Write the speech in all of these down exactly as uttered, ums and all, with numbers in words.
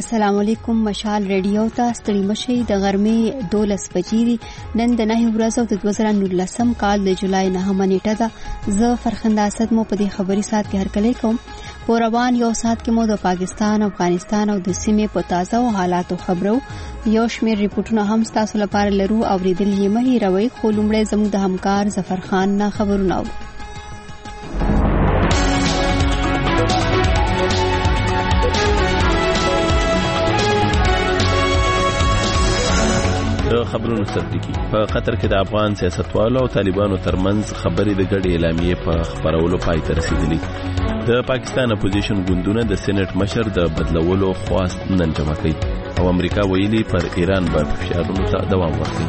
السلام علیکم. مشال ریډیو ته ستړي مشي. د غرمې دولس بجې دي. نن د نهه ورځې او د دوه زره نولسم کال د جولای نهمه نیټه ده. زه فرخنده اسد مو په دې خبري سات کې هرکلی کوم. په روان یو سات کې مو د پاکستان، افغانستان او د سیمې په تازه او حالاتو خبرو یو شمېر ریپورتونه هم تاسو لپاره لرو. اوریدل یې مه هېروئ. خو لومړی زموږ د همکار ظفر خان نه خبرونه اورو. خبرونه صدقي په قطر کې د افغان سیاستوالو او طالبانو ترمنځ خبرې د ګډې اعلامیې په خبرولو پای ته رسیدلي. د پاکستان اپوزیشن ګوندونه د سېنات مشر د بدلولو خواست نن جمع کړي او امریکا ویلي پر ایران به فشارونو ته دوام ورکړي.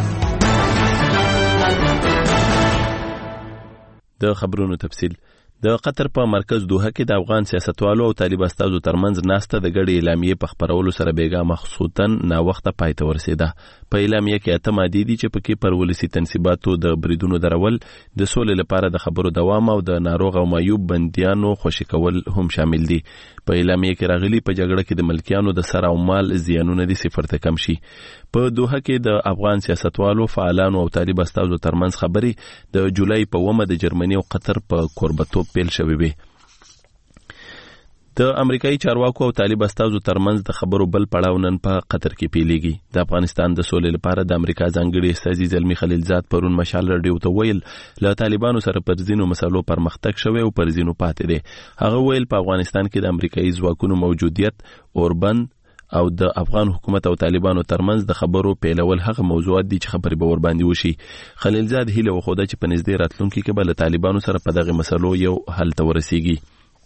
د خبرونو تفصیل. د قطر په مرکز دوحه کې د افغان سیاستوالو او طالب استازو ترمنځ ناسته د ګډې اعلامیې په خبرولو سره بیګا مخصوصا نا وخته پای ته ورسېده. په اعلامیه کې اته مادې دي چې پکې پر ولسي تنصیباتو د بریدونو درول، د سولې لپاره د خبرو دوام او د ناروغ او معیوب بندیانو خوشي کول هم شامل دي. په اعلامیه کې راغلي په جګړه کې د ملکیانو د سر او مال زیانونه دي صفر ته کم شي. په دوحه کې د افغان سیاستوالو، فعالانو او طالب استازو ترمنځ خبرې د جولای په اومه د جرمني او قطر په کوربتوب پیل شوې وي. د امریکایي چارواکو او طالب استازو ترمنځ د خبرو بل پړاو نن په قطر کې پیلېږي. د افغانستان د سولې لپاره د امریکا ځانګړي استازي زلمی خلیلزاد پرون مشال رادیو ته ویل له طالبانو سره پر ځینو مسلو پرمختګ شوی او پر ځینو پاتې دی. هغه ویل په افغانستان کې د امریکایي ځواکونو موجودیت اوربند او د افغان حکومت او طالبانو ترمنځ د خبرو پیلول هغه موضوعات دي چې خبرې به ورباندې وشي. خلیلزاد هیله وښوده چې په نږدې راتلونکي کې به له طالبانو سره په دغه مسلو یو حل ته ورسیږي.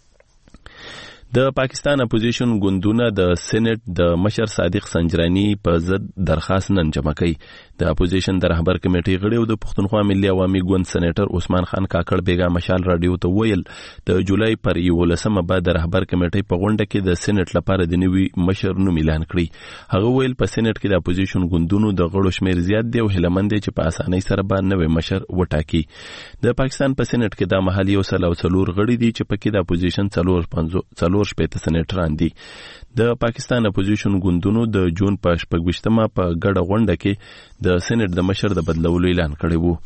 د پاکستان اپوزیشن ګوندونه د سېنات د مشر صادق سنجرانی په ضد درخواست نن جمع کړي. د اپوزیشن د رهبر کمیټې غړي او د پښتونخوا ملي عوامي ګوند سېنیټر عثمان خان کاکړ بیګا مشال رادیو ته ویل د جولای پر یولسمه بعد د رهبر کمیټې په غونډه کې د سېنات لپاره د نوي مشر نوم اعلان کړي. هغه ویل په سېنات کې د اپوزیشن ګوندونو د غړو شمیر زیات دی او هیلمند دي چې په اسانۍ سره به نوی مشر وټاکي. د پاکستان په سېنات کې د محلي او سل او څلور غړي دي چې پکې د اپوزیشن څلور پنځه څلور شپېته سېنیټران دي. د پاکستان اپوزیشن ګوندونو د جون په شپږویشتمه په ګډه غونډه کې د سېنات د مشر د بدلولو اعلان کړی وو.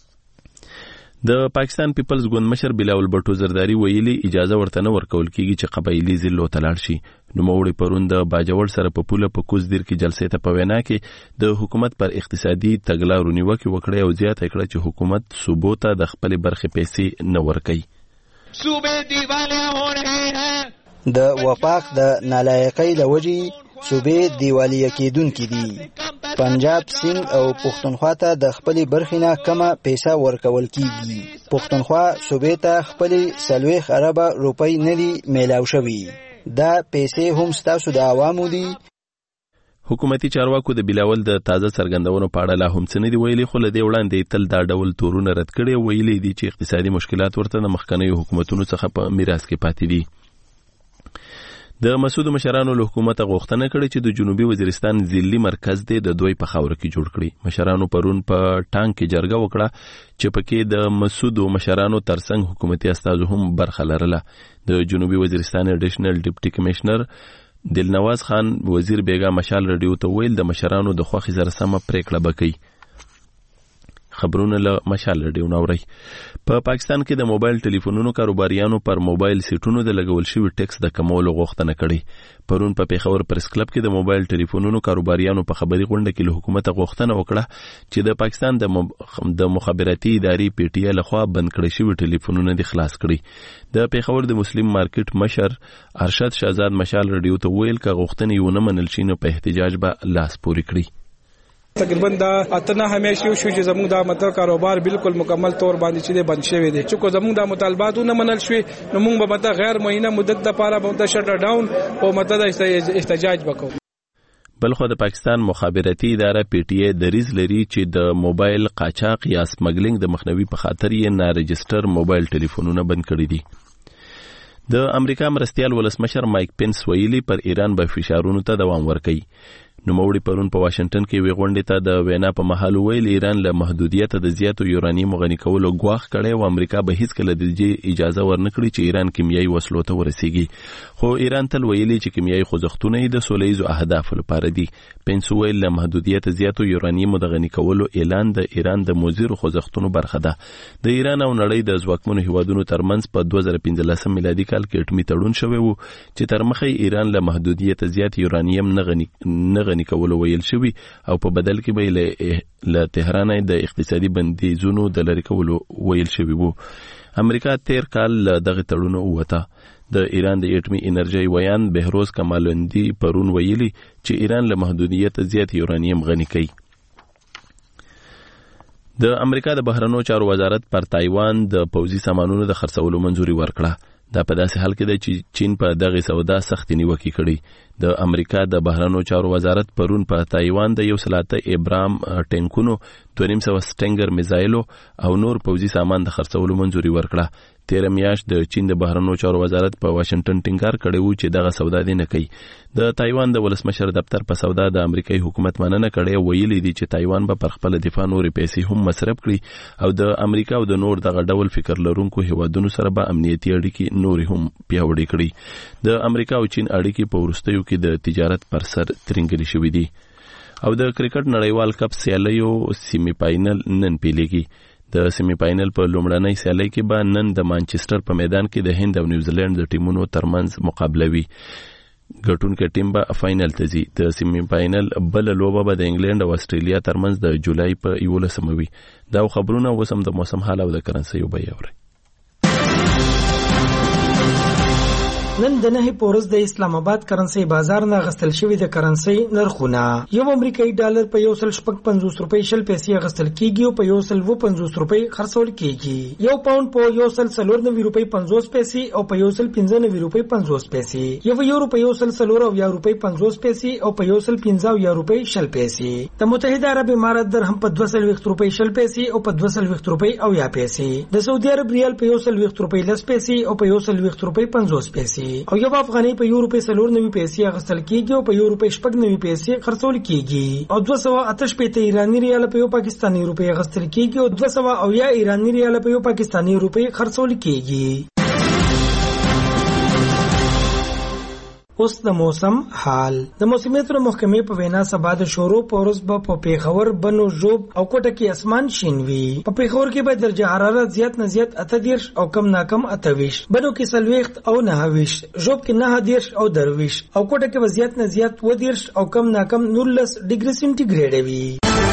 د پاکستان پیپلز ګوند مشر بلاول بټو زرداری ویلي اجازه ورته نه ورکول کیږي چې قبایلی ضلع ته لاړ شي. نوموړي پرون د باجوړ سره په پوله په کوزدیر کې جلسې ته په وینا کې د حکومت پر اقتصادي تګلارو نیوکه وکړه او زیاته کړه چې حکومت صوبو ته د خپل برخې پیسې نه ورکوي. صوبې دیواله هو رہے ہیں. د وفاق د نالایقۍ لوجې صوبې دیوالیه کېدونکې دي. پنجاب، سند او پښتونخوا ته د خپلې برخې نه کمه پیسه ورکول کیږي. پښتونخوا صوبې ته خپلې څلوېښت اربه روپۍ نه دي میلاو شوي. دا پیسې هم ستاسو د عوامو دي. حکومتي چارواکو د بلاول د تازه څرګندونو په اړه لا هم څه نه دي ویلي، خو له دې وړاندې تل دا ډول تورونه رد کړي او ویلي دي چې اقتصادي مشکلات ورته د مخکنیو حکومتونو څخه په میراث کې پاتې دي. د مسعود مشرانو له حکومت غوښتنه کړې چې د جنوبي وزیرستان ځلي مرکز دی د دوی په خاور کې جوړ کړي. مشرانو پرون په ټانک کې جرګه وکړه چې پکې د مسعود مشرانو ترڅنګ حکومتي استازو هم برخه لرله. د جنوبي وزیرستان اډیشنل ډیپټي کمشنر دلنواز خان وزیر بیګا مشال رادیو ته ویل د مشرانو د خوښې سره سمه پریکړه وکړي. خبرونه له مشال رادیو نوري. په پاکستان کې د موبایل ټلیفونونو کاروباریانو پر موبایل سیټونو د لګول شوی ټیکس د کمولو غوښتنه کړې. پرون په پیښور پریس کلب کې د موبایل ټلیفونونو کاروباریانو په خبري غونډه کې له حکومت غوښتنه وکړه چې د پاکستان د مب... د مخابراتي ادارې پی ټی ای لخوا بند کړی شوی ټلیفونونه د خلاص کړي. د پیښور د مسلم مارکیټ مشر ارشد شهزاد مشال رادیو ته ویل ک غوښتنه یو نه منل شي نو په احتجاج به لاس پوري کړی. تقریبا دا اتنه همیشه شو چې زموږ د مطلب کاروبار بالکل مکمل طور باندې چې بند شوی دی. چې زموږ د مطالبات نه منل شوی نو موږ به مطلب غیر معینه مدت لپاره به شټ ډاون او مطلب احتجاج وکړو. بلخو د پاکستان مخابراتي اداره پی ټی ای دریز لري چې د موبایل قاچاق یا سمګلینګ د مخنیوي په خاطر یې نارجسټر موبایل ټلیفونونه بند کړي دي. د امریکا مرستیال ولسمشر مایک پینس ویلي پر ایران به فشارونو ته دوام ورکوي. نوموړي پرون په واشنگټن کې وی غونډې ته د وینا په مهال ویل ایران له محدودیت د زیاتو یورانیم غني کولو غواخ کړي او امریکا به هیڅ کله د دې اجازه ورنکړي چې ایران کیمیاوي وسلو ته ورسیږي خو ایران تل ویلي چې کیمیاوي خوځښتونه د سولهییزو اهدافو لپاره دي. پنس ویل له محدودیت زیاتو یورانیم د غني کولو اعلان د ایران د موزیرو خوځښتونو برخه ده. د ایران او نړۍ د ځواکمنو هیوادونو ترمنځ په دوه زره پنځلسم میلادي کال کې اټومي تړون شوی و چې تر مخه ایران له محدودیت زیات یورانیم نه غني نه غني کولو ویل شوی او په بدل کې به له تهران د اقتصادي بندیزونو د لری کولو ویل شوی وو. امریکا تیر کال دغه تړون وته. د ایران د اټومي انرژي ویان بهروز کمالوندی پرون ویلي چې ایران له محدودیت زیات یورانیم غني کوي. د امریکا د بهرنیو چارو وزارت پر تایوان د پوځي سامانونو د خرڅولو منځوري ورکړه. دا په داسې حال کې ده چې چین په دغه سودا سخت نیوکه کړې. د امریکا د بهرنیو چارو وزارت پرون په تایوان د یو سلاته ابرام ټینکونو دوه نیم سوه سټنګر میزایلو او نور پوځي سامان د خرڅولو منځوري ورکړه. تیر میاشت د چین د بهرنیو چارو وزارت په واشنگټن ټینګار کړی و چې دغه سودا دی نه کوي. د تایوان د ولسمشر دفتر په سودا د امریکایي حکومت مننه کړې ویلي دي چې تایوان به پر خپل دفاع نورې پیسې هم مصرف کړي او د امریکا او د نور دغه ډول فکر لرونکو هیوادونو سره به امنیتي اړیکې نورې هم پیاوړې کړي. د امریکا او چین اړیکې په وروستیو کې د تجارت پر سر ترنګري شوې دي. او د کرکټ نړیوال کپ سیالیو سیمی فائنل نن پیلېږي. د سیمی فائنل په لومړنۍ سیالۍ کې به نن د مانچستر په میدان کې د هند او نیوزیلند د ټیمونو ترمنځ مقابله وي. ګټونکي ټیم به فائنل ته ځي. د سیمی فائنل بل لوبه به د انګلند او استرالیا ترمنځ د جولای په یولسمه وي. دا خبرونه وسم د موسم حال او د کرنسي وبې اوري. نن د نه پورز د اسلام آباد کرنسي بازار نه غستل شوی د کرنسي نرخونه یو امریکایي ډالر په یو سل شپږ پنځوس روپۍ شل پیسې غستل کیږي او په یو سل و پنځوس روپۍ خرڅول کیږي. یو پاوند په یو سل څلور نوي روپۍ پنځوس پیسې او په یو سل پنځه نوي روپۍ پنځوس پیسې. یو یورو په یو سل څلور او یا روپۍ پنځوس پیسې او په یو سل پنځه او یا روپۍ شل پیسې. د متحده عرب امارات درهم په دوه سل روپۍ شل پیسې او په دوه سل روپۍ او یا پیسې. د سعودي عرب ریال په یو سل روپۍ لس پیسې او په یو سل روپۍ پنځوس پیسې. او یو افغاني په یو روپۍ څلور نوي پیسې اخیستل کیږي او په یو روپۍ شپږ نوي پیسې خرڅول کیږي. او دوه سوه اته شپېته ایراني ریال په یو پاکستاني روپۍ اخیستل کیږي او دوه سوه او یا ایراني ریال په یو پاکستاني روپۍ خرڅول کیږي. اوس د موسم حال. د موسمیت محکمې په وینا سبا د شورو په ورځ به په پیښور بنو ژوب او کوټه کې اسمان شین وي. په پیښور کې به درجه حرارت زیات نه زیات اته دیرش او کم نه کم اته ویش، بنو کې څلوېښت او نهه ویش، ژوب کې نهه دیرش او درویش او کوټه کې به زیات نه زیات اووه دیرش او کم نه کم نولس ډیګري سینټیګریډ وي.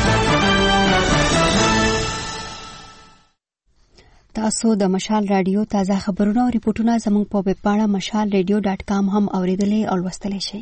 تاسو د مشال رادیو تازه خبرونه او ریپورتونه زموږ په ویب پاڼه مشال ریډیو ډاټ کام هم اوریدلای او لوستلای شئ.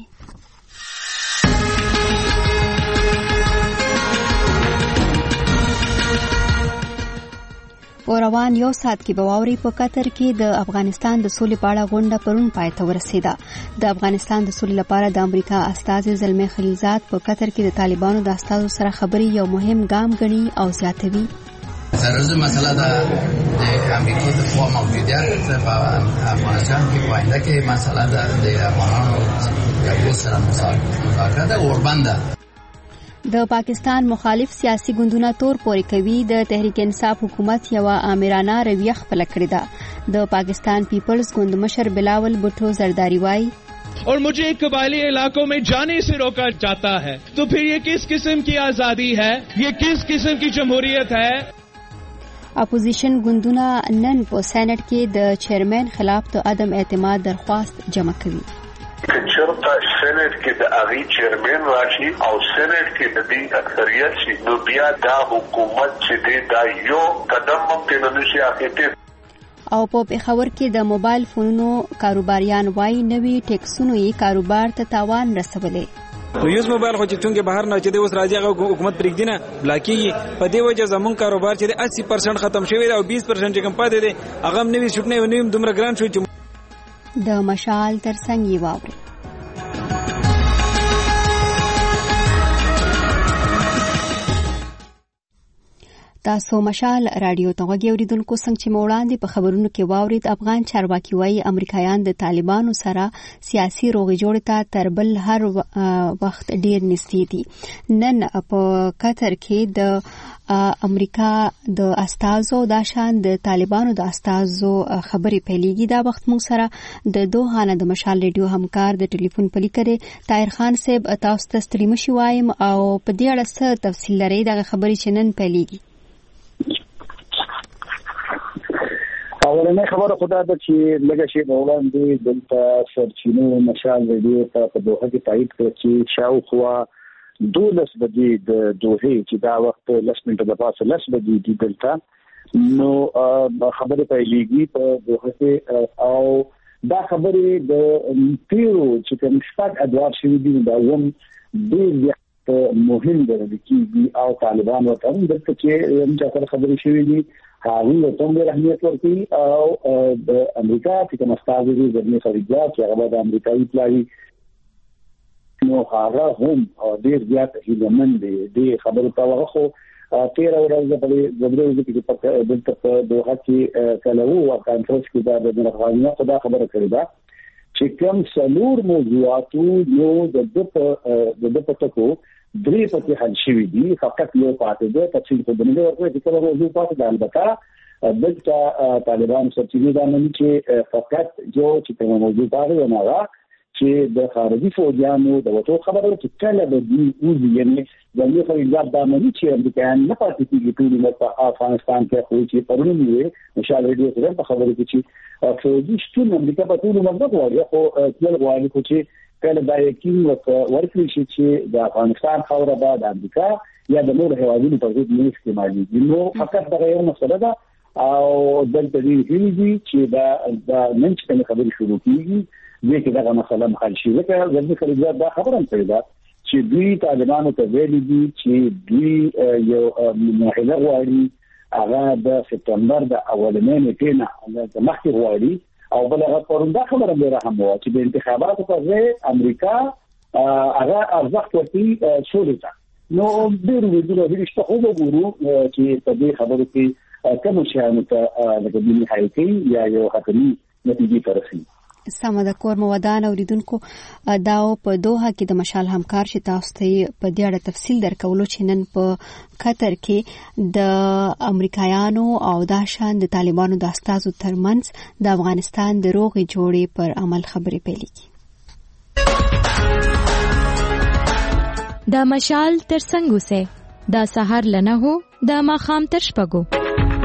په روان یو ساعت کې به واوري په قطر کې د افغانستان د سولې په اړه غونډه پرون پای ته ورسېده. د افغانستان د سولې لپاره د امریکا استازي زلمي خلیلزاد په قطر کې د طالبانو د استازو سره خبرې یو مهم ګام ګڼي او زیاتوي. سرزه مسله ده د امریکا د قوا موجودیت په افغانستان کې وایده کې مسله ده د افغانانو د سره مذاکره ده وربنده. د پاکستان مخالف سیاسي ګوندونه تور پورې کوي د تحریک انصاف حکومت یو آمرانه رویه خپل کړې ده. د پاکستان پیپلز ګوند مشر بلاول بھٹو زرداری وايي और मुझे कबायली इलाकों में जाने से रोका जाता है तो फिर ये किस किस्म की आजादी है, ये किस किस्म की जमहूरियत है. اپوزیشن ګوندونه نن په سېنات کې د چیرمن خلاف د عدم اعتماد درخواست جمع کوي. چرته سېنات کې د اغي چیرمن راشي او سېنات کې د دې اکثریت شي نو بیا دا حکومت چې دا یو قدم ممکن نشي اخیسته. او په پیښور کې د موبایل فونونو کاروباریان وايي نوي ټیکسونو یې کاروبار ته تاوان رسولې. نو یوز موبایل خو چې څنګه بهر نه چې د اوس راځي هغه حکومت پرېږدي نه بلاکیږي. په دې وجه زمون کاروبار چې د اسی پرسنټ ختم شوی او بیس پرسنټ چې کم پاتې دي هغه هم نوي شټنه او نوي دومره ګران شو چې د مشال ترڅنګ یې واوري. تاسو مشال رادیو ته غوږی اوریدونکو څنګه چې موړاندې په خبرونو کې واورید افغان چارواکي وايي امریکایان د طالبانو سره سیاسي روغې جوړې ته تر بل هر وخت ډیر نږدې دي. نن په قطر کې د امریکا د استازو د شان د طالبانو د استازو خبرې پیلېږي. دا وخت موږ سره د دوه نه د مشال رادیو همکار د ټلیفون پلی کړي طاهر خان صاحب تاسو ته ستړي مشي وایم او په دې اړه څه تفصیل لري د خبرې چې نن پیلېږي؟ اولنې خبره خدا ده چې لږه شی وړاندې دلته سرچینو مشال رادیو ته په دوه کې تایید کړ چې شاوخوا دولس بجې د دوه چې دا وخت لس منټه د پاسه لس بجې دي دلته نو خبره پیلېږي په دوه کې او دا خبره د پیرو چې کوم شپږ ادوار شوي دي دا هم ډېر مهم دی چې او طالبان ورته دلته چې هم چې خبرې شوي دي هغه ته هم اهمیت ورکړي او د امریکا چې کوم استازي دي د خارجه چې هغه د امریکایي پلاني نو هغه هم ډیر زیات هیلمن دي د خبرو په وخت خو تیر ورځ په دغه کې په دلته په دوه کې کله وو کانفرنس کې دا د افغانانو خدا خبره کړې ده چې کوم څلور موضوعاتو یو د د د پټکو درې پټه حل شوي دي فقط یو پاتې ده تفصیل په دغه ورته چې کوم موضوع پاتې ده البته دلته طالبان سرچینې دا نه چې فقط یو چې کوم موضوع پاتې نه را چې د خارجي فوجانو د وټو خبره چې کله د دې اوزي یعنی د نړۍ په ایجاد باندې چې امریکایان نه پاتې کیږي ټول نو په افغانستان کې خو چې پرونی وي مشال رادیو سره په خبره کې چې فوجي شتون امریکا په ټول نو غواړي خو تل غواړي چې کله دا یقین ورکړي شي چې د افغانستان خوره به د امریکا یا د نور هیوادونو په ضد نه استعمالي نو فقط دا یو مسله ده او دلته دې دي چې دا د نن څخه خبرې شروع کیږي دې کې دا مسله مخال شي ځکه د خلیجات دا خبره هم کړې ده چې دوی طالبانو ته ویلي دي چې دوی یو معاهده غواړي هغه د سپتمبر د اولنۍ نیټې نه د مخکې غواړي او بل هغه پروندا خبره به راهم و چې د انتخاباتو په ځای امریکا هغه ارزښت ورکړي شولې ته نو ډېر ویډیو لري چې خو وګورو چې په دې خبرو کې کوم شیانو ته لکه د نهایتي یا یو حتمي نتیجې ترسي. سمه د کور مودان اوریدونکو دا په دوه کې د مشال همکار چې تاسو ته په دې اړه تفصیل درکولو چې نن په قطر کې د امریکایانو او د شان د طالبانو د استازو ترمنځ د افغانستان د روغې جوړې پر عمل خبرې پیلېږي. دا مشال تر څنګه سه دا سحر لنه هو دا ماخام تر شپږو.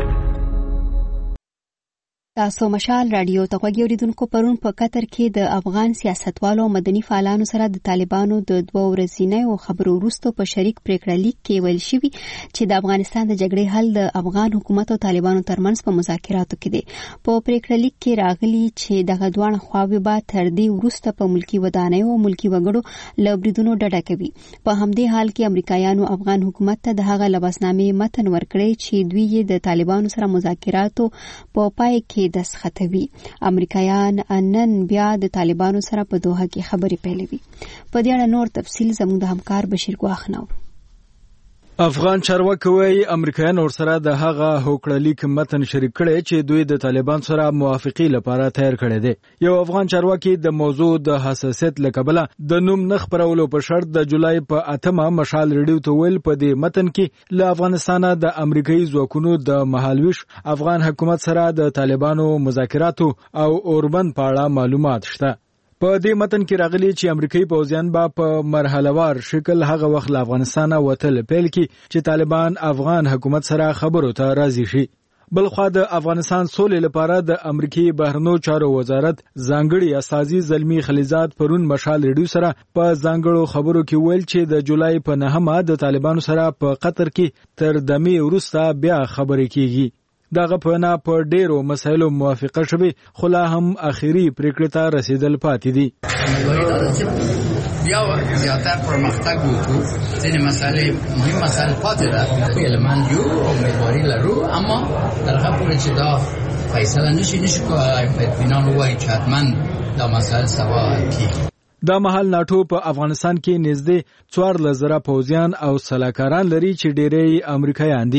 تاسو مشال رادیو ته غوږی اوریدونکو پرون په قطر کې د افغان سیاستوالو او مدني فعالانو سره د طالبانو د دوه ورځې خبرو وروسته په شریک پریکړه لیک کې ویل شوی چې د افغانستان د جګړې حل د افغان حکومت او طالبانو ترمنځ په مذاکراتو کې دی. په پریکړه لیک کې راغلي چې دغه دوه خواوې به تر دې وروسته په ملکی ودانیو او ملکی وګړو له بریدونو ډډه کوي. په همدې حال کې امریکایانو افغان حکومت ته د هغه لباسنامې متن ورکړی چې دوی یې د طالبانو سره مذاکراتو په پای کې دسخطوي. امریکایان نن بیا د طالبانو سره په دوحه کې خبرې پیلوي. په دې اړه نور تفصیل زموږ د همکار بشیر ګواخنو. افغان چارواکي وايي امریکایان ورسره د هغه هوکړلیک متن شریک کړي چې دوی د طالبان سره موافقي لپاره تیار کړي دي. یو افغان چارواکي د موضوع د حساسیت لکبله د نوم نخ پرولو په شرط د جولای په اتمه مشال رادیو ته ویل په دې متن کې له افغانستانه د امریکایي ځواکونو د مهالويش افغان حکومت سره د طالبانو مذاکراتو او اوربند په اړه معلومات شته. په دې متن کې راغلي چې امریکایي پوځیان به په مرحلهوار شکل هغه وخت له افغانستانه وتل پیل کړي چې طالبان افغان حکومت سره خبرو ته راضي شي. بلخوا د افغانستان سولې لپاره د امریکای بهرنیو چارو وزارت ځانګړي استازي زلمی خلیزات پرون مشال رادیو سره په ځانګړو خبرو کې ویل چې د جولای په نهمه د طالبانو سره په قطر کې تر دمه وروسته بیا خبرې کیږي. دغه په نه په ډیرو مسایلو موافقه شوه خو لا هم اخیری پریکړه ته رسیدل پاتې دي. بیا زیاتر پرمختګ وکړو ځینې مسایلې مهم مسایل پاتې ده علمان یو امیدواري لرو اما در هغه پورې چې دا فیصله نشي نشي کولی په اطمینان ووایي چې حتما دا مسایل سبا کیږي. دا مهال ناتو په افغانستان کې نږدې څوارلس زره پوځیان او سلاکاران لري چې ډېری امریکایان دي.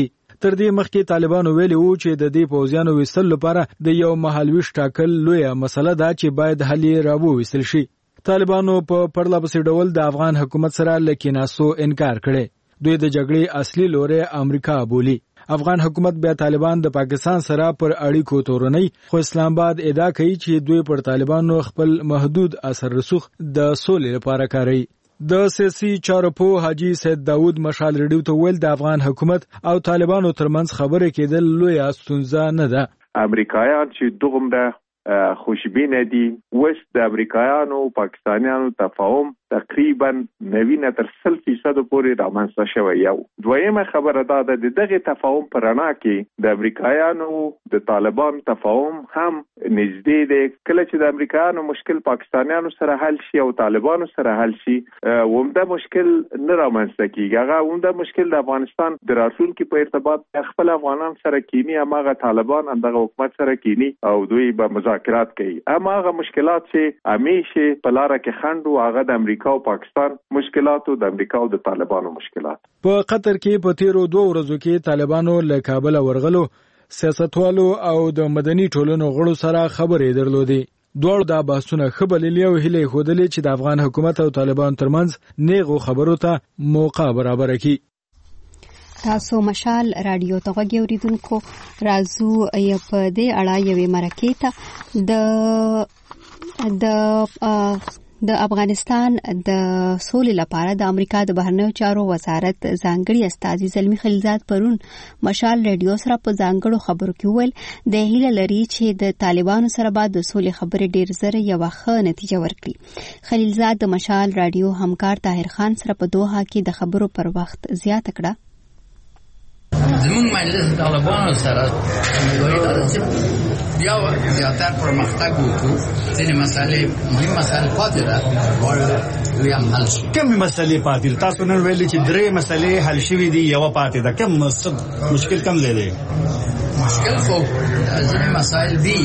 تر دې مخکې طالبانو ویلي وو چې د دې پوځیانو ویستلو لپاره د یو مهالویش ټاکل لویه مسله ده چې باید حل یې راوویستل شي. طالبانو په پرله پسې ډول د افغان حکومت سره له کېناستو انکار کړی. دوی د جګړې اصلي لوری امریکا بولي. افغان حکومت بیا طالبان د پاکستان سره پر اړیکو تورنۍ، خو اسلام آباد ادعا کوي چې دوی پر طالبانو خپل محدود اثر رسوخ د سولې لپاره کاروي. د سیاسي چارو په حاجی سید داود مشال ریډیو ته ویل د افغان حکومت او طالبانو ترمنځ خبرې کېدل لویه ستونزه نه ده. امریکایان چې دومره خوشبینه دي، وس د امریکایانو پاکستانیانو تفاهم تقریبا نوینه تر سل فیصد پورې رامنځته شوی. یو دویمه خبره دا ده د دغه تفاهم پر رڼا کې د امریکایانو د طالبان تفاهم هم نږدې دی. کله چې د امریکایانو مشکل پاکستانیانو سره حل شي او طالبانو سره حل شي، ومده مشکل نه رامنځته کیږي. هغه ومده مشکل د افغانستان د راتلونکي په ارتباط خپل افغانان سره کینی، هماغه طالبان همدغه حکومت سره کینی او دوی به مذاکرات کوي. اما هغه مشکلات چې همیشه په لاره کې خنډ او هغه د امریکا او پاکستان مشکلاتو د امریکا او د طالبانو مشکلات. په قطر کې په تیرو دوه ورځو کې طالبانو له کابل ورغلو سیاستوالو او د مدني ټولنو غړو سره خبرې درلودې. دوړ دا بحثونه خبرې او هلې خودلې چې د افغان حکومت او طالبان ترمنځ نیغو خبرو ته موقع برابر کړي. تاسو مشال رادیو ته غوږی اوریدونکو، راځو یې په دې اړه یوې مرکې ته د د د افغانستان د سولې لپاره د امریکا د بهرنیو چارو وزارت ځانګړي استازي زلمی خلیلزاد پرون مشال رادیو سره په ځانګړو خبرو کې ویل د هیله لري چې د طالبانو سره بعد د سولې خبرې ډیر زر یو ښه نتیجه ورکړي. خلیلزاد د مشال رادیو همکار طاهر خان سره په دوحه کې د خبرو پر وخت زیاته کړه. زمون مجلس طالبانو سره بیا زیاتر پرمختګ وکړو. ځینې مسالې مهم مسالې پاتې ده غواړو دوی هم حل شي. کومې مسالې پاتې دي؟ تاسو نن ویلي چې درې مسالې حل شوي دي، یوه پاتې ده. کوم مشکل کم دی دی؟ مشکل خو ځینې مسایل دي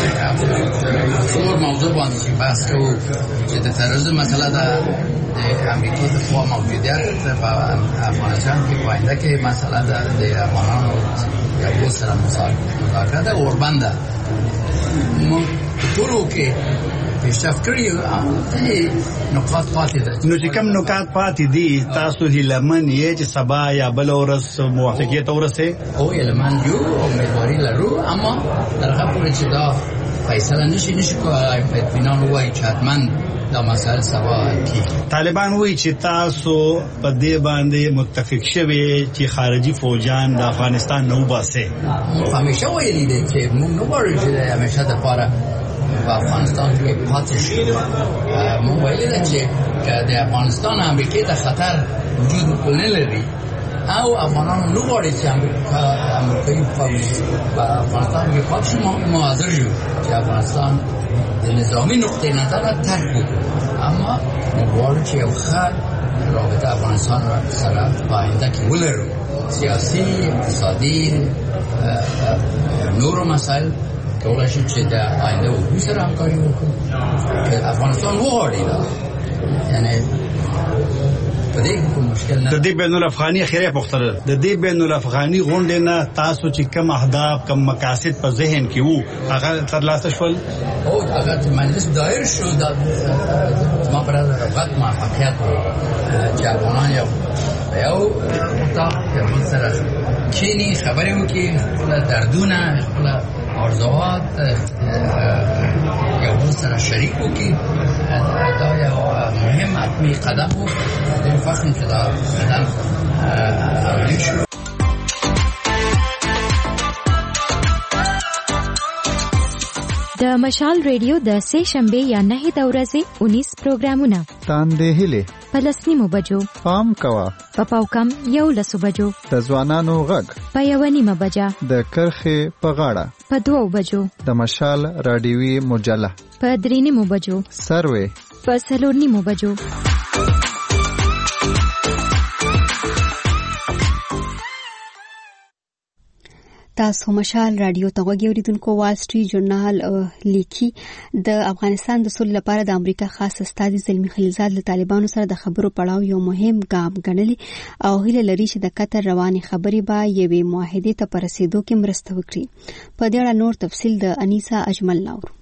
څلور موضوع باندې چې بحث کوو چې د تروریزم مسله ده، د امریکا د خوا موجودیت په افغانستان کې په آینده کې مسله ده، د افغانانو یو بل سره مذاکره ده، اوربند ده. موږ ټولو کې پیشرفت کړی او ځینې نقاط پاتې ده. نو چې کوم نقاط پاتې دي تاسو هیلهمن یې چې سبا یا بله ورځ موافقې ته ورسئ؟ او هیلهمن یو او امیدواري لرو، اما تر هغه پورې چې دا فیصله نشي نشي کولی په اطمینان ووایي چې حتما دا مسایل سبا کیږي. طالبان وایي چې تاسو په دې باندې متفق شوي چې خارجي فوجان د افغانستان نه وباسئ. موږ همیشه ویلي دي چې موږ نه غواړو چې همیشه دپاره په افغانستان کې پاتې شي. موږ ویلي ده چې د افغانستان امریکې ته خطر وجود نه لري او افغانانو نه غواړي چې امریکایي فوج په افغانستان کې پاتې شي. ما حاضر یو چې افغانستان د نظامی نقطه نظر ترک وکړو، اما موږ غواړو چې یو ښه رابطه افغانستان سره په آینده کې ولرو. سیاسي، اقتصادي، نورو مسایل کولای شي چې د آینده اردو سره همکاري وکړو که افغانستان وغواړي. دا یعنی په دې کوم مشکل نه. د دې بین الافغاني خیره پختره د دې بین الافغاني غونډې نه تاسو چې کوم اهداف کوم مقاصد په ذهن کې وو هغه ترلاسه شول؟ او هغه مجلس دایر شو. دا ما پر غلط موافقت چې افغانان یو یو اتاق یو سره کینی خبرې وکړي، خپل دردونه، خپل آرزوات یو بل سره شریک وکړي. دا یو مهم حتمي قدم و. ډېر فخر چې دا قدم عملي شو. د مشال ریډیو د سه شنبه یا نه د ورځې اونیس پروګرامونه تاندې هله په لسنیمو بجو پام کوا په پاوکم یو لسو بجو د ځوانانو غږ په یو نیمه بجا د کرخه په غاړه په دوو بجو د مشال رادیوي مجله په درې نیمو بجو سروي په څلور نیمو بجو. تاسو مشال رادیو ته غوږی اوریدونکو. وال سټریټ جورنال لیکي د افغانستان د سولې لپاره د امریکا خاص استازي زلمی خلیلزاد له طالبانو سره د خبرو پړاو یو مهم ګام ګڼلی او هیله لري چې د قطر رواني خبرې به یوې معاهدې ته په رسیدو کې مرسته وکړي. په دې اړه نور تفصیل د انیسا اجمل نور.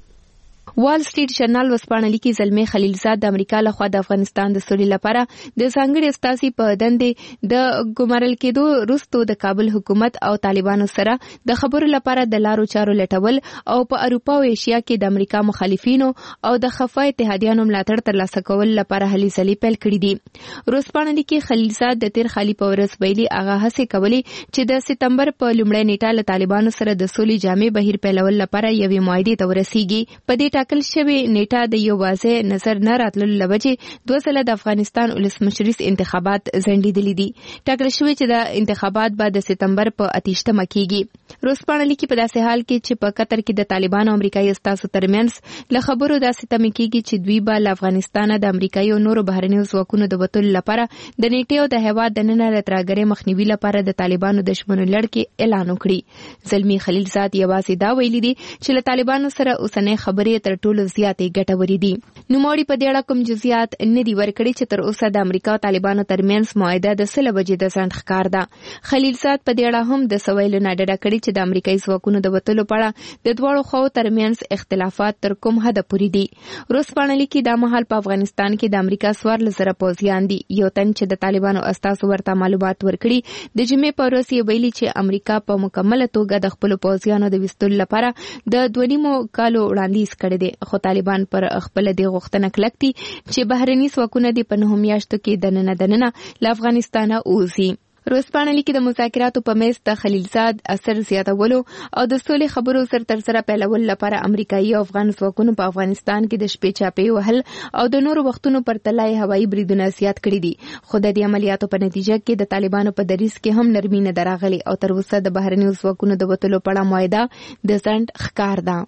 وال سټریټ جرنال وسپانه لیکي زلمی خلیلزاد د امریکا لخوا د افغانستان د سولې لپاره د ځانګړي استازي په دندې د ګمارل کېدو وروسته د کابل حکومت او طالبانو سره د خبرو لپاره د لارو چارو لټول او په اروپا او ایشیا کې د امریکا مخالفینو او د خفا اتحادیانو ملاتړ ترلاسه کول لپاره هلې ځلې پیل کړې دي. وسپانه لیکي خلیلزاد د تیر خالي په ورځ ویلي هغه هڅې کولې چې د سپتمبر په لومړۍ نیټه له طالبانو سره د سولې جامع بهیر پیلول لپاره یوې معاهدې ته ورسیږي. په دې ټاکل شوی نیټه د یو واضح نظر نه راتللو لوجې دوه ځله د افغانستان ولسمشریز انتخابات ځنډېدلي دي. ټاکل شوی چې د انتخابات به د سپتمبر په اتیشتمه کېږي. روسپانه لیکي په داسې حال کې چې په قطر کې د طالبانو او امریکایي استازو ترمنځ له خبرو داسې تمه کېږي چې دوی به له افغانستانه د امریکایي او نورو بهرنیو ځواکونو د وتلو لپاره د نیټې او د هېواد دننه له ترهګرۍ مخنیوي لپاره د طالبانو د ژمنو لړ کې اعلان وکړي. زلمی خلیلزاد یوازې دا ویلي دي چې له طالبانو سره اوسنۍ خبرې تر ټولو زیاتې ګټورې دي. نوموړي په دې اړه کوم جزئیات نه دي ورکړي چې تر اوسه د امریکا او طالبانو ترمنځ معاهده د څه له وجې د ځنډ ښکار ده. خلیلزاد په دې اړه هم د څه ویلو نه ډډه کړې چې د امریکایي ځواکونو د وتلو په اړه د دواړو خواو ترمنځ اختلافات تر کوم حده پورې دي. روسپانه لیکي دا مهال په افغانستان کې د امریکا څوارلس زره پوځیان دي. یو تن چې د طالبانو استازو ورته معلومات ورکړي د جمعې په ورځ یې ویلي چې امریکا په مکمله توګه د خپلو پوځیانو د ویستلو لپاره د دوه نیمو کالو وړاندیز کړی دی. خو طالبان پر خپل د غوښتنه کلکتي چې بهرني ځواکونه د په نهو میاشتو کې دننه دننه له افغانستانه ووځي. روسپانه لیکي د مذاکراتو په میز د خلیلزاد اثر زیاتولو او د سولې خبرو سر تر سره پیلول لپاره امریکایي او افغان ځواکونو په افغانستان کې د شپې چاپې وهل او د نورو وختونو پر تلای هوایي بریدونه زیات کړي دي. خو د دې عملیاتو په نتیجه کې د طالبانو په دریځ کې هم نرمي نه دراغلي او تر اوسه د بهرنیو ځواکونو د وتلو په اړه معاهده د ځنډ ښکار ده.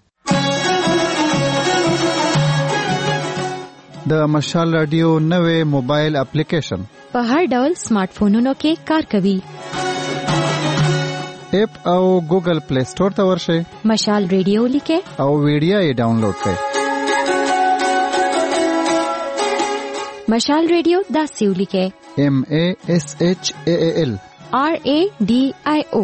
د مشال رادیو نوې موبایل اپلیکیشن په هر ډول سمارټ فونونو کې کار کوي. اپ او ګوګل پلی سٹور ته ورشئ. مشال رادیو لیکه او ویډیو یې ډاونلوډ کړئ. مشال رادیو داسې ولیکه M A S H A A L R A D I O.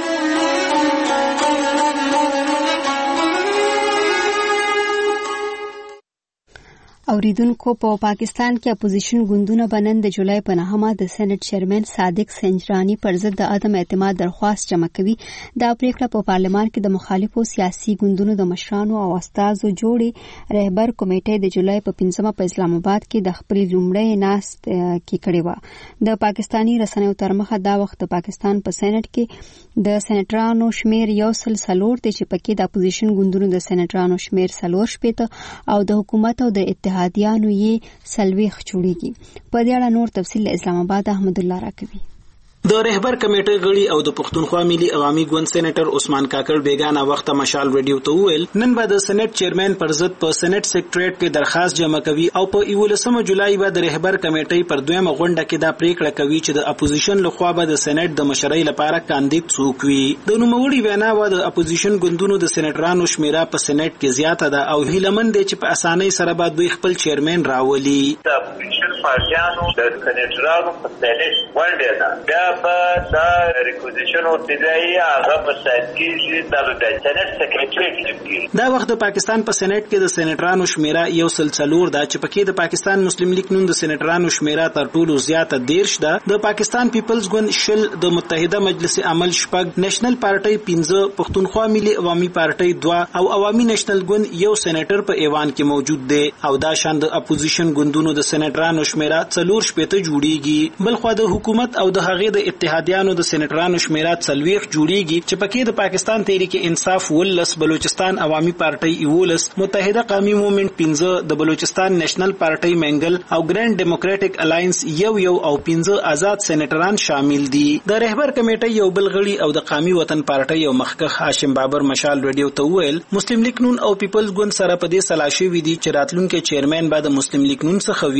اوریدونکو په پاکستان کې اپوزیشن ګوندونه بنن د جولای په نهمه د سېنات چیرمن صادق سنجرانی پر ضد د عدم اعتماد درخواست جمع کوي. دا پریکړه په پارلمان کې د مخالفو سیاسي ګوندونو د مشرانو او استازو جوړې رهبر کمیټې د جولای په پنځمه په اسلام آباد کې د خپل لومړی ناست کې کړې و. د پاکستانی رسنیو تر مخه دا وخت د پاکستان په سېنات کې د سېناترانو شمیر یو سل څلور دی چې پکې د اپوزیشن ګوندونو د سېناترانو شمیر څلور شپېته او د حکومت او د اتحاد دیانو یې سلويخ جوړیږي. په دې اړه نور تفصیل اسلام آباد احمد الله راکوي. د رهبر کمیټې غړي او د پښتونخوا ملي عوامي ګوند سېنیټر عثمان کاکړ بیگانه وخت مشال رادیو ته ویل نن به د سېنات چیرمن پر ضد په سېنات سیکریټریټ کې درخواست جمع کوي او په یولسمه جولای به د رهبر کمیټې پر دویمه غونډه کې دا پریکړه کوي چې د اپوزیشن لخوا به د سېنات د مشرۍ لپاره کاندید څوک وي. د نوموړي وینا و د اپوزیشن ګوندونو د سېناترانو شمیره په سېنات کې زیاته ده او هیلمن دي چې په اسانۍ سره به دوی خپل چیرمن راولي. د اپوزیشن پارټیانو د سېناترانو په سېنات ولډه دا دا ریکوزیشن او تدای هغه په سات کې د سېنات سیکریټریټ دا وخت د پاکستان په سېنات کې د سېناترانو شمیره یو سل څلور ده چې پکې د پاکستان مسلم لیگ نون د سېناترانو شمیره تر ټولو زیاته دیرش ده. د پاکستان پیپلز ګوند شل، د متحده مجلس عمل شپږ، نېشنل پارټي پنځه، پښتونخوا ملي عوامي پارټي دوه او عوامي نېشنل ګوند یو سېناتر په ایوان کې موجود دی او دا شان د اپوزیشن ګوندونو د سېناترانو شمیره څلور شپېته جوړیږي. بل خو د حکومت او د هغې د اتحاد دیانو د سېناترانو شمیره څلوېښت جوړیږي چې پکې د پاکستان تحریک انصاف ولس، بلوچستان عوامي پارټي یولس، متحده قومي موومېنټ پنځه، د بلوچستان نېشنل پارټي منګل او ګرینډ ډیموکراټک الاینس یو یو او پنځه آزاد سېناتران شامل دي. د رهبر کمیټې یو بل غړي او د قومي وطن پارټي یو مخکښ هاشم بابر مشال رادیو ته ویل مسلم لیگ نون او پیپلز ګوند سره په دې سلا شوي دي چې راتلونکي چیرمن به د مسلم لیگ نون څخه وي او د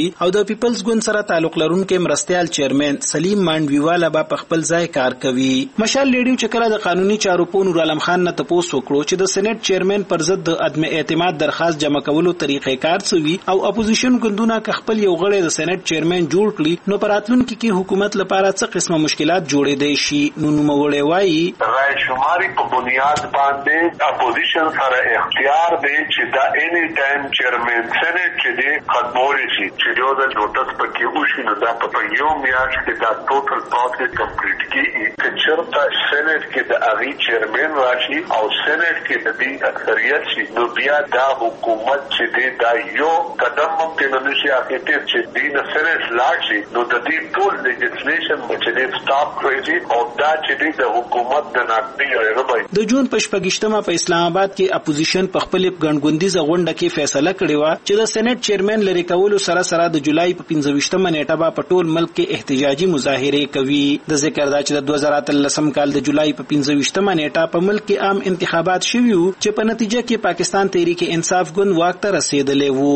پیپلز ګوند سره تعلق لرونکي مرستيال چیرمن سلیم مانډویوالا با په خپل ځای کار کوي. مشال ریډیو چې کله د قانوني چارو په نور عالم خان نه تاسو وکړو چې د سېنات چیرمن پر ضد د عدم اعتماد درخواست جمع کولو طریقې کار سوي او اپوزیشن ګوندونه ک خپل یو غړی د سېنات چیرمن جوړ کړي نو پراتلونکو کې حکومت لپاره څه قسمه مشکلات جوړې دي شي. نو نوموړی وایي رای شماري په بنیاد باندې اپوزیشن سره اختیار دی چې دا اني ټایم چیرمن سېنات چې دی ختمول شي چې یو د نوټس پکې وشي نو دا په یو میاشت کې دا ټوټل پروسس کمپلیټ کیږي چې چرته سېنات کې د اغي چیرمن راشي او سېنات کې د دې اکثریت شي نو بیا دا حکومت چې دی دا یو قدم ممکن نشي اخیستل چې دین سېنات لاړ شي نو د دې ټول لیجسلیشن چې دی سټاپ کړي او دا چې دی د حکومت د ناقصي ربای. د جون پښپګشتمه په اسلام آباد کې اپوزیشن په خپل ګڼګوندیزه غونډه کې فیصله کړې و چې د سېنات چیرمن لري کولو سره سره د جولای په پنځه نیټه به په ټول ملک کې احتجاجي مظاهره کوي. د ذکر دا چې د دوه زره اتلسم کال د جولای په پنځه نیټه په ملک کې عام انتخابات شوي وو چې په نتیجه کې پاکستان تحریک انصاف ګوند واک ته رسیدلی وو.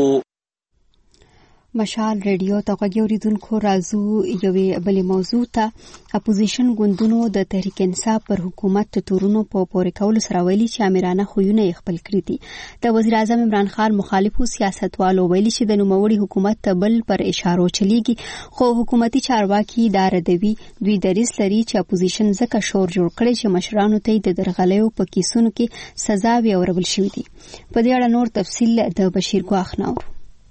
مشال ریډیو ته غوږی اوریدونکو راځو یوې بلې موضوع ته. اپوزیشن ګوندونو د تحریک انصاف پر حکومت د تورونو په پورې کولو سره ویلي چې امیرانه خویونه یې خپل کړي دي. د وزیر اعظم عمران خان مخالفو سیاستوالو ویلي چې د نوموړي حکومت ته بل پر اشارو چلیږي خو حکومتي چارواکي دا ردوي. دوی دریځ لري چې اپوزیشن ځکه شور جوړ کړي چې مشرانو ته د درغلیو په کیسونو کې سزاوي اورول شوې دي. په دې اړه نور تفصیل د بشیر ګواخ نور.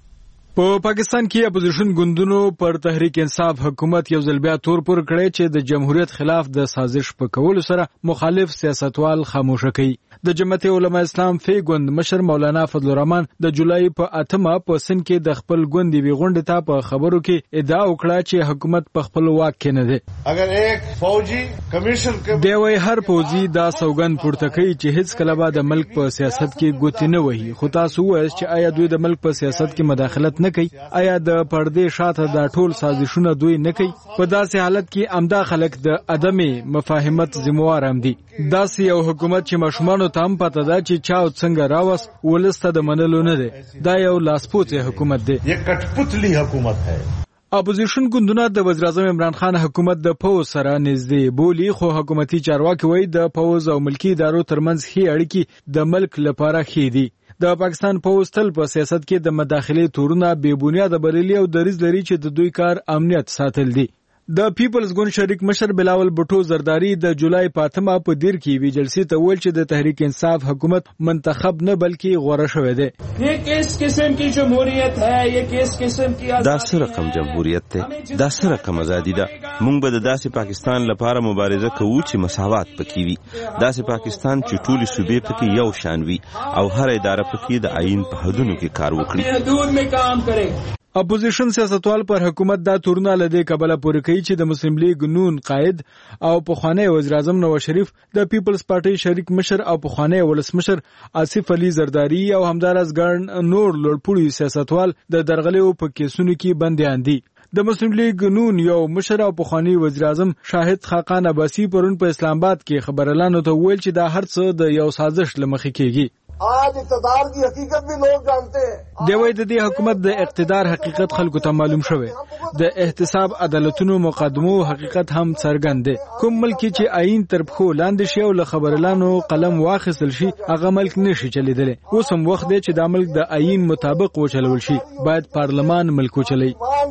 په پاکستان کې اپوزیشن ګوندونو پر تحریک انصاف حکومت یو ځل بیا تور پر کړی چې د جمهوریت خلاف د سازش په کولو سره مخالف سیاستوال خاموشه کوي. د جمعیت علماء اسلام فی ګوند مشر مولانا فضل الرحمن د جولای په اتمه په سن کې د خپل ګوند وی غونډه ته په خبرو کې ادعا وکړه چې حکومت په خپل واک کې نه دی. اگر ایک فوجي کمیشن کې دی وای هر فوجي دا سوګند پورته کوي چې هیڅ کله به د ملک په سیاست کې ګوتې نه وهي. خو تاسو وایئ چې آیا دوی د ملک په سیاست کې مداخلت نه کوي؟ آیا د پردې شاته د ټول سازشونه دوی نه کوي؟ په داسې حالت کې امدا خلک د عدم مفاهمت ذمہوار هم دي. داسې یو حکومت چې مشمانو ته هم پته ده چې چا څنګه راوس ولسته د منلو نه دی. دا یو لاسپوڅی حکومت دی. یک کټپوتلی حکومت ہے. اپوزیشن ګوندونه د وزیر اعظم عمران خان حکومت د پوز سره نږدې بولی خو حکومتي چارواکي وایي د پوز او ملکی ادارو ترمنځ ښې اړیکې د ملک لپاره ښې دي. د پاکستان پوز تل په سیاست کې د مداخلې تورونه بې بنیاده بللي او دریځ لري چې د دوی کار امنیت ساتل دي. د پیپلز ګوند شریک مشر بلاول بټو زرداری د جولای پاتمه په دیر کې وی جلسې ته ویل چې د تحریک انصاف حکومت منتخب نه بلکې غوړه شوې ده. یہ کس قسم کی جمهوریت ہے؟ یہ کس قسم کی دا څه رقم جمهوریت ده؟ دا څه رقم ازادي ده؟ موږ به د داسې پاکستان لپاره مبارزه کوو چې مساوات پکې وي. داسې پاکستان چې ټولې صوبې پکې یو شان وي او هر اداره پکې د آئین په حدودو کې کار وکړي. حدود میں کام کرے. اپوزیشن سیاستوال پر حکومت دا تورونه لدی کبله پوره کوي چې د مسلم لیگ نون قائد او پخوانی وزیر اعظم نواز شریف د پیپلز پارټي شریک مشر او پخوانی ولسمشر آصف علي زرداری او همدارس ګڼ نور لوړپوړي سیاستوال د درغلیو په کیسونو کې بندیان دي. د مسلم لیگ نون یو مشر او پخوانی وزیر اعظم شاهد خاقان عباسی پرون په اسلام آباد کې خبرلانو ته ویل چې دا هر څه د یو سازش لمخې کېږي. آج اقتدار کی حقیقت بھی لوگ جانتے ہیں. دوی د دې حکومت د اقتدار حقیقت خلکو ته معلوم شوی. د احتساب عدالتونو مقدمو حقیقت هم څرګند دی. کوم ملک چې آئین تر پخو لاندې شي او له خبرلانو قلم واخیستل شي هغه ملک نشي چلیدلی. اوس هم وخت دی چې دا ملک د آئین مطابق وچلول شي. باید پارلمان ملک وچلي.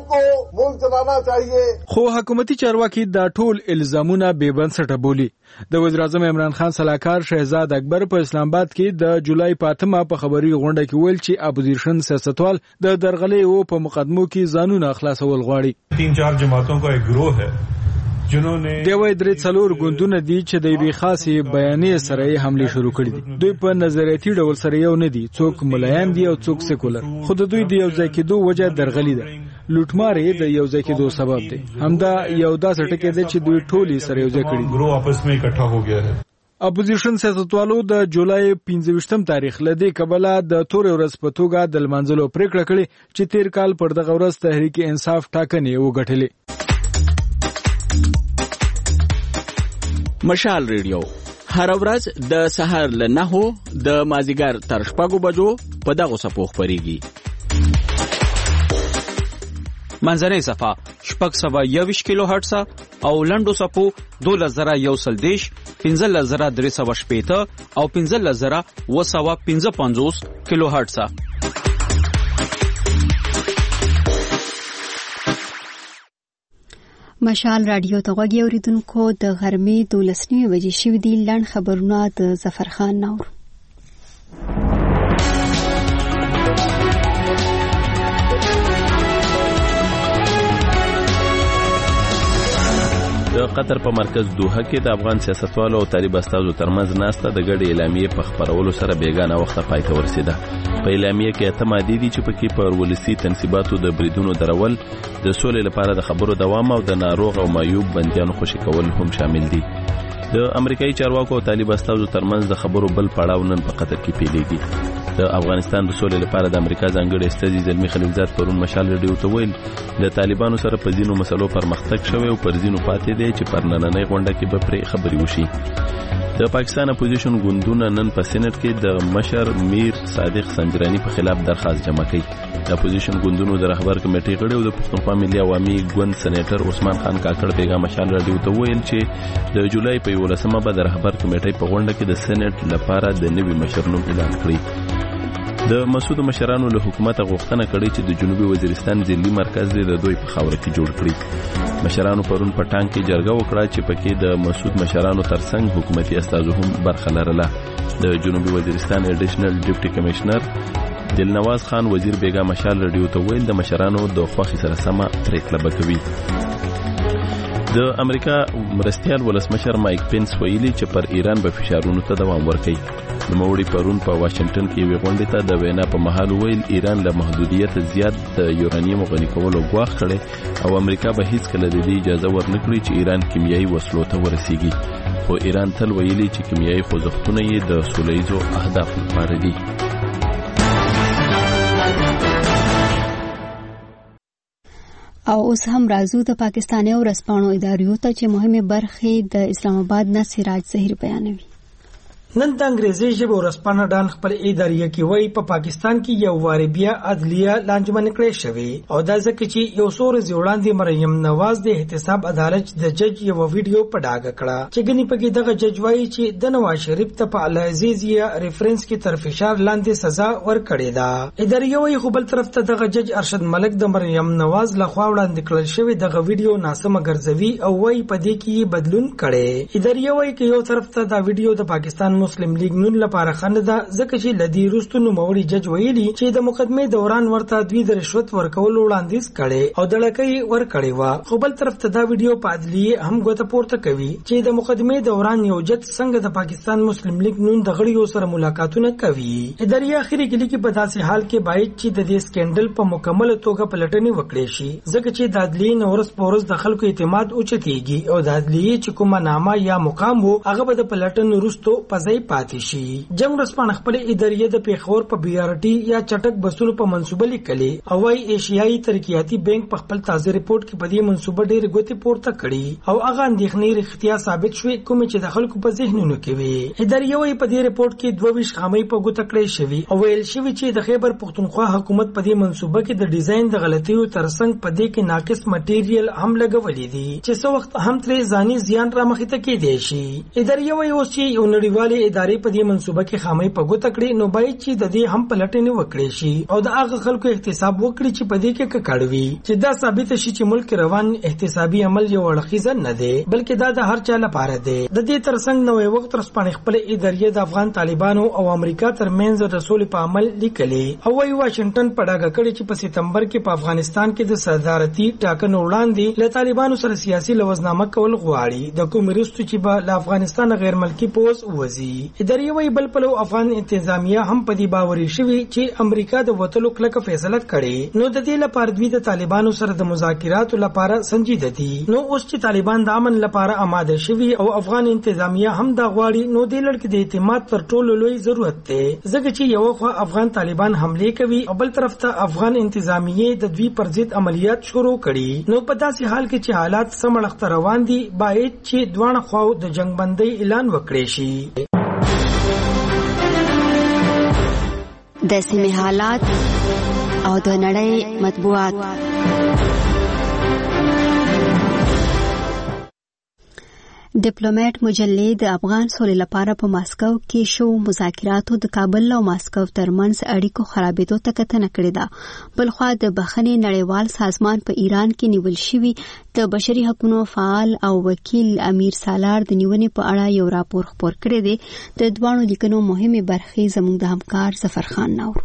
خو حکومتي چارواکي دا ټول الزامونه بې بنسټه بولي. د وزیر اعظم عمران خان سلاکار شهزاد اکبر په اسلام آباد کې د جولای پاتمه په خبري غونډه کې ویل چې اپوزیشن سیاستوال د درغلې او په مقدمو کې ځانونه خلاصول غواړي. تین چار جماعتوں کا ایک گروہ ہے جنہوں نے دوی درې څلور ګوندونه دي چې د یوې خاصې بیانیې سره حمله شروع کړې دي. دوی په نظریاتي ډول سره یو نه دي. څوک ملایان دي او څوک سیکولر. خو د دوی د یو ځای کېدو وجه درغلي ده. لوټمارې د یو ځای کېدو سبب دی. همدا یو داسې ټکی دی چې دوی ټولې سره یو ځای کړي. گروہ آپس میں اکٹھا ہو گیا ہے. اپوزیشن سیاستوالو د جولای پنځه تاریخ لدی کبله د تور ورځ په توګه د لمانځلو پریکړه کړې چې تیر کال پر دغه ورځ تحریک انصاف ټاکنې وګټلې. مشال ریډیو هر ورځ د سهار له نهو د مازیګر تر شپږو بجو په دغه سپو خبريږي. منځنۍ صفه شپږ سوه یوویشت کیلو هرټز او لنډو صفو دولس زره یو سل دېرش پنځلس زره درې سوه شپېته او پنځلس زره اوه سوه پنځه پنځوس کیلو هرټز. مشال رادیو ته غوږی اوریدونکو د غرمې دولس نیمې بجې شوې دي. لنډ خبرونه د ظفر خان نور. د قطر په مرکز دوحه کې د افغان سیاستوالو او طالب استازو ترمنځ ناسته د ګډې اعلامیې په خپرولو سره بیګانه وخت پای ته ورسیده. په اعلامیې کې اته مادې دي چې پکې پر ولسي تنصیباتو د بریدونو درول، د سولې لپاره د خبرو دوام او د ناروغ او معیوب بندیانو خوشي کول هم شامل دي. د امریکایي چارواکو او طالب استازو ترمنځ د خبرو بل پړاو نن په قطر کې پیلېږي. د افغانستان د سولې لپاره د امریکا ځانګړي استازي زلمی خلیلزاد پرون مشال رادیو ته ویل د طالبانو سره په ځینو مسلو پرمختګ شوی او پر ځینو پاتې دی چې پر نننۍ غونډه کې به پرې خبرې وشي. د پاکستان اپوزیشن ګوندونه نن په سېنات کې د مشر میر صادق سنجرانی په خلاف درخواست جمع کړي. د اپوزیشن ګوندونو د رهبر کمیټې غړي او د پښتونخوا ملي عوامي ګوند سېنیټر عثمان خان کاکړ بیګا مشال رادیو ته ویل چې د جولای په یولسمه به د رهبر کمیټې په غونډه کې د سېنات لپاره د نوي مشر نوم اعلان کړي. د مسعود مشرانو له حکومت غوښتنه کړې چې د جنوبي وزیرستان ځلي مرکز د دوی په خاوره کې جوړ کړي. مشرانو پرون په ټانګ کې جرګه وکړه چې پکې د مسعود مشرانو ترڅنګ حکومتي استازو هم برخه لرله. د جنوبي وزیرستان اډیشنل ډیپټي کمشنر دلنواز خان وزیر بیګا مشال رادیو ته ویل د مشرانو د خوښۍ سره سمه پریکړه به کوي. د امریکا مرستیال ولسمشر مایک پینس ویلي چې پر ایران به فشارونو ته دوام ورکوي. نوموړي پرون په واشنگټن کې یوې غونډې ته د وینا په مهال ویل ایران له محدودیت زیات د یورانیم غني کولو غواړي کړي او امریکا به هیڅ کله د دې اجازه ورنکړي چې ایران کیمیاوي وسلو ته ورسیږي. خو ایران تل ویلي چې کیمیاوي خوځښتونه یې د سولهییزو اهدافو لپاره دي. او اوس هم راځو د پاکستاني او رسپانو اداریو ته چې مهمه برخې د اسلام آباد نه سراج ظهیر بیانوي. نن د انګریزي ژبې ورسپانه ډان خپل اداریه کې وایي په پاکستان کې یو واری بیا عدلیه لانجمن کړې شوې او دا ځکه چې یو څو ورځې وړاندې مریم نواز د احتساب عدالت د جج یو ویډیو په ډاګه کړه چې ګنې پکې دغه جج وایي چې د نواز شریف ته په العزیز یا ریفرنس کې تر فشار لاندې سزا ورکړې ده. اداریه وایي خو بل طرف ته دغه جج ارشد ملک د مریم نواز لخوا وړاندې کړل شوی دغه ویډیو ناسمه ګرځوي او وایي په دې کې بدلون کړي. اداریه وایي چې یو طرف ته دا ویډیو د پاکستان مسلم لیگ نون لپاره خنده ده ځکه چې لدی روستو نوموړي جج ویلي چې د مقدمې دوران ورته دوی د رشوت ورکولو وړاندیز کړي او دړکې ورکړي و. خو بل طرف ته دا ویډیو په عدلیه هم ګوته پورته کوي چې د مقدمې دوران یو جج څنګه د پاکستان مسلم لیگ نون د غړیو سره ملاقاتونه کوي. اداري اخري کې لیکي په داسې حال کې باید چې د دې سکندل په مکمل توګه پلټنې وکړي شي ځکه چې د عدلیه نورس پورس د خلکو اعتماد اوچتيږي او د عدلیه چې کومه نامه یا مقام وو هغه به د پلټن وروسته پځای پاتې شي. جنگ رسپان خپل اداریه د پیښور په بي ار ټي یا چټک بسونو په منسوبه لیکلي او وايي ایشیایي ترقیاتي بانک په خپل تازه ریپورت کې په دې منسوبه ډېر غوتی پورته کړي او هغه اندېښنې رښتیا ثابت شوې کوم چې د خلکو په ذهنونو کې وي. اداریه وايي په دې ریپورت کې دوه ویشت خامي په ګوته کړې شوی او ویل شوی چې د خیبر پښتونخوا حکومت په دې منسوبه کې د ډیزاین د غلطیو ترڅنګ په دې کې ناقص مټیریل هم لګولې دي چې څو وخت هم ترې ځاني زیان را مخې ته کېدی شي. اداریه وايي اوس چې یو نړیوالې ادارې په دې منسوبه کې خامي په ګوته کړي نو باید چې د دې هم پلټنې وکړي شي او د هغه خلکو احتساب وکړي چې په دې کې ککړوي چې دا ثابت شي چې ملک روان احتسابي عمل یو اړخیز نه دی بلکې دا د هر چا لپاره دی. د دې ترڅنګ نوې وخت رسپانې خپل اداریه د افغان طالبانو او امریکا ترمنځ د سولې په عمل لیکلي او وايي واشنگټن په ډاګه کړي چې په سپتمبر کې په افغانستان کې د صدارتي ټاکنو وړاندې له طالبانو سره سیاسي لوزنامه کول غواړي د کوم رستو چې به له افغانستان غیر ملکی پوز وځي. اداریه وايي بل پلو افغان انتظامیه هم په دې باوري شوی چې امریکا د وټلو کلکه فیصله کړي نو د دې لپاره دوی د طالبانو سره د مذاکراتو لپاره سنجیده دي. نو اوس چې طالبان د امن لپاره آماده شوي او افغان انتظامیه هم دا غواړي نو د لړک د اعتماد تر ټولو لوی ضرورت دی ځکه چې یو خو افغان طالبان حمله کوي او بل طرف ته افغان انتظامیه د دوی پر ضد عملیات شروع کړي نو په داسې حال کې چې حالات سمړخت روان دي باید چې دوه خواو د جنگ بندي اعلان وکړي شي. د سیمې حالات او د نړۍ مطبوعات. ډیپلوماټ مجلې د افغان سولې لپاره په ماسکو کې شو مذاکراتو د کابل او ماسکو ترمنځ اړیکو خرابېدو ته کتنه کړې ده. بلخوا د بخښنې نړیوال سازمان په ایران کې نیول شوي د بشري حقوقو فعال او وکیل امیر سالار د نیونې په اړه یو راپور خپور کړی دی. د دوانو لیکنو مهمه برخې زموږ د همکار ظفر خان نور.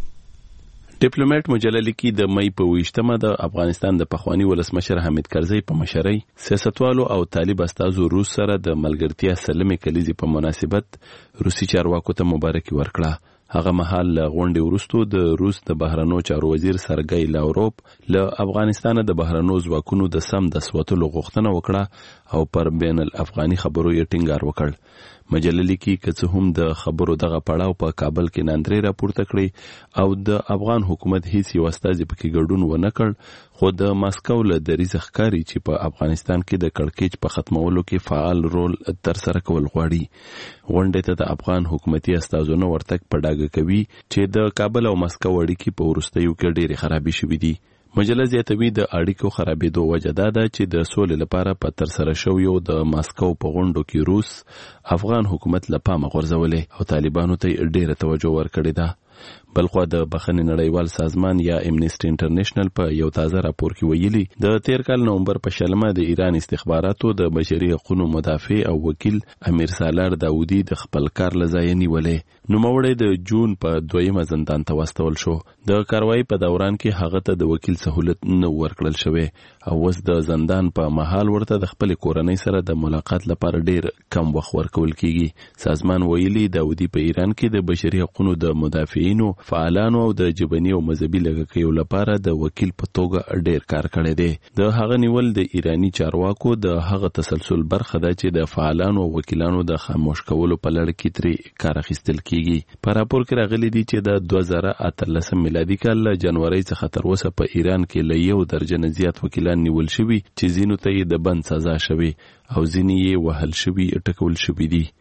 ډیپلوماټ مجله لیکي د مئی په ویشتمه د افغانستان د پخوانی ولسمشر حامد کرزي په مشرۍ سیاستوالو او طالب استازو روس سره د ملګرتیا سلمې کلیزې په مناسبت روسي چارواکو ته مبارکي ورکړه. هغه مهال غونډې وروسته د روس د بهرنیو چارو وزیر سرګی لاوروف له افغانستان د بهرنیو ځواکونو د سم د سوتلو غوښتنه وکړه او پر بین الافغاني خبرو یې ټینګار وکړ. مجله لیکي که څه هم د خبرو دغه پړاو په کابل کې ناندرې راپورته کړې او د افغان حکومت هیڅ یو استازي پکې ګډون ونه کړ، خو د ماسکو له دریځ ښکاري چې په افغانستان کې د کړکېچ په ختمولو کې فعال رول ترسره کول غواړي. غونډې ته د افغان حکومتي استازو ورتګ په ډاګه کوي چې د کابل او ماسکو اړیکې په وروستیو کې ډېرې خرابې شوې دي. مجله زیاتوي د اړیکو خرابېدو وجه دا ده چې د سولې لپاره په ترسره شویو د ماسکو په غونډو کې روس افغان حکومت له پامه غورځولې او طالبانو ته ډېره توجه ورکړې ده. بلخوا د بخښنې نړیوال سازمان یا امنیسټي انټرنیشنل په یو تازه راپور کې ویلي د تیر کال نومبر په شلمه د ایران استخباراتو د بشري حقوقو مدافع او وکیل امیر سالار داودي د خپل کار لځای نیولې. نوموړی د جون په دویمه زندان ته واستول شو. د کاروایی په دوران کې هغه ته د وکیل سہولت نه ورکړل شوی او اوس د زندان په محل ورته د خپل کورنۍ سره د ملاقات لپاره ډیر کم وخت ورکول کیږي. سازمان ویلي داودي په ایران کې د بشري حقوقو د مدافعینو فعالانو او د جبني او مذهبي لږکیو لپاره د وکیل په توګه ډیر کار کړی دی. د هغه نیول د ایرانی چارواکو د هغه تسلسل برخه ده چې د فعالانو او وکیلانو د خاموش کولو په لړ کې ترې کار اخیستل کیږي. په راپور کې راغلي دي چې د دوه زره اتلسم میلادي کال له جنوري څخه تر اوسه په ایران کې له یو درجن زیات وکیلان نیول شوي چې ځینو ته یې د بند سزا شوي او ځینې یې وهل شوي ټکول شوي دي.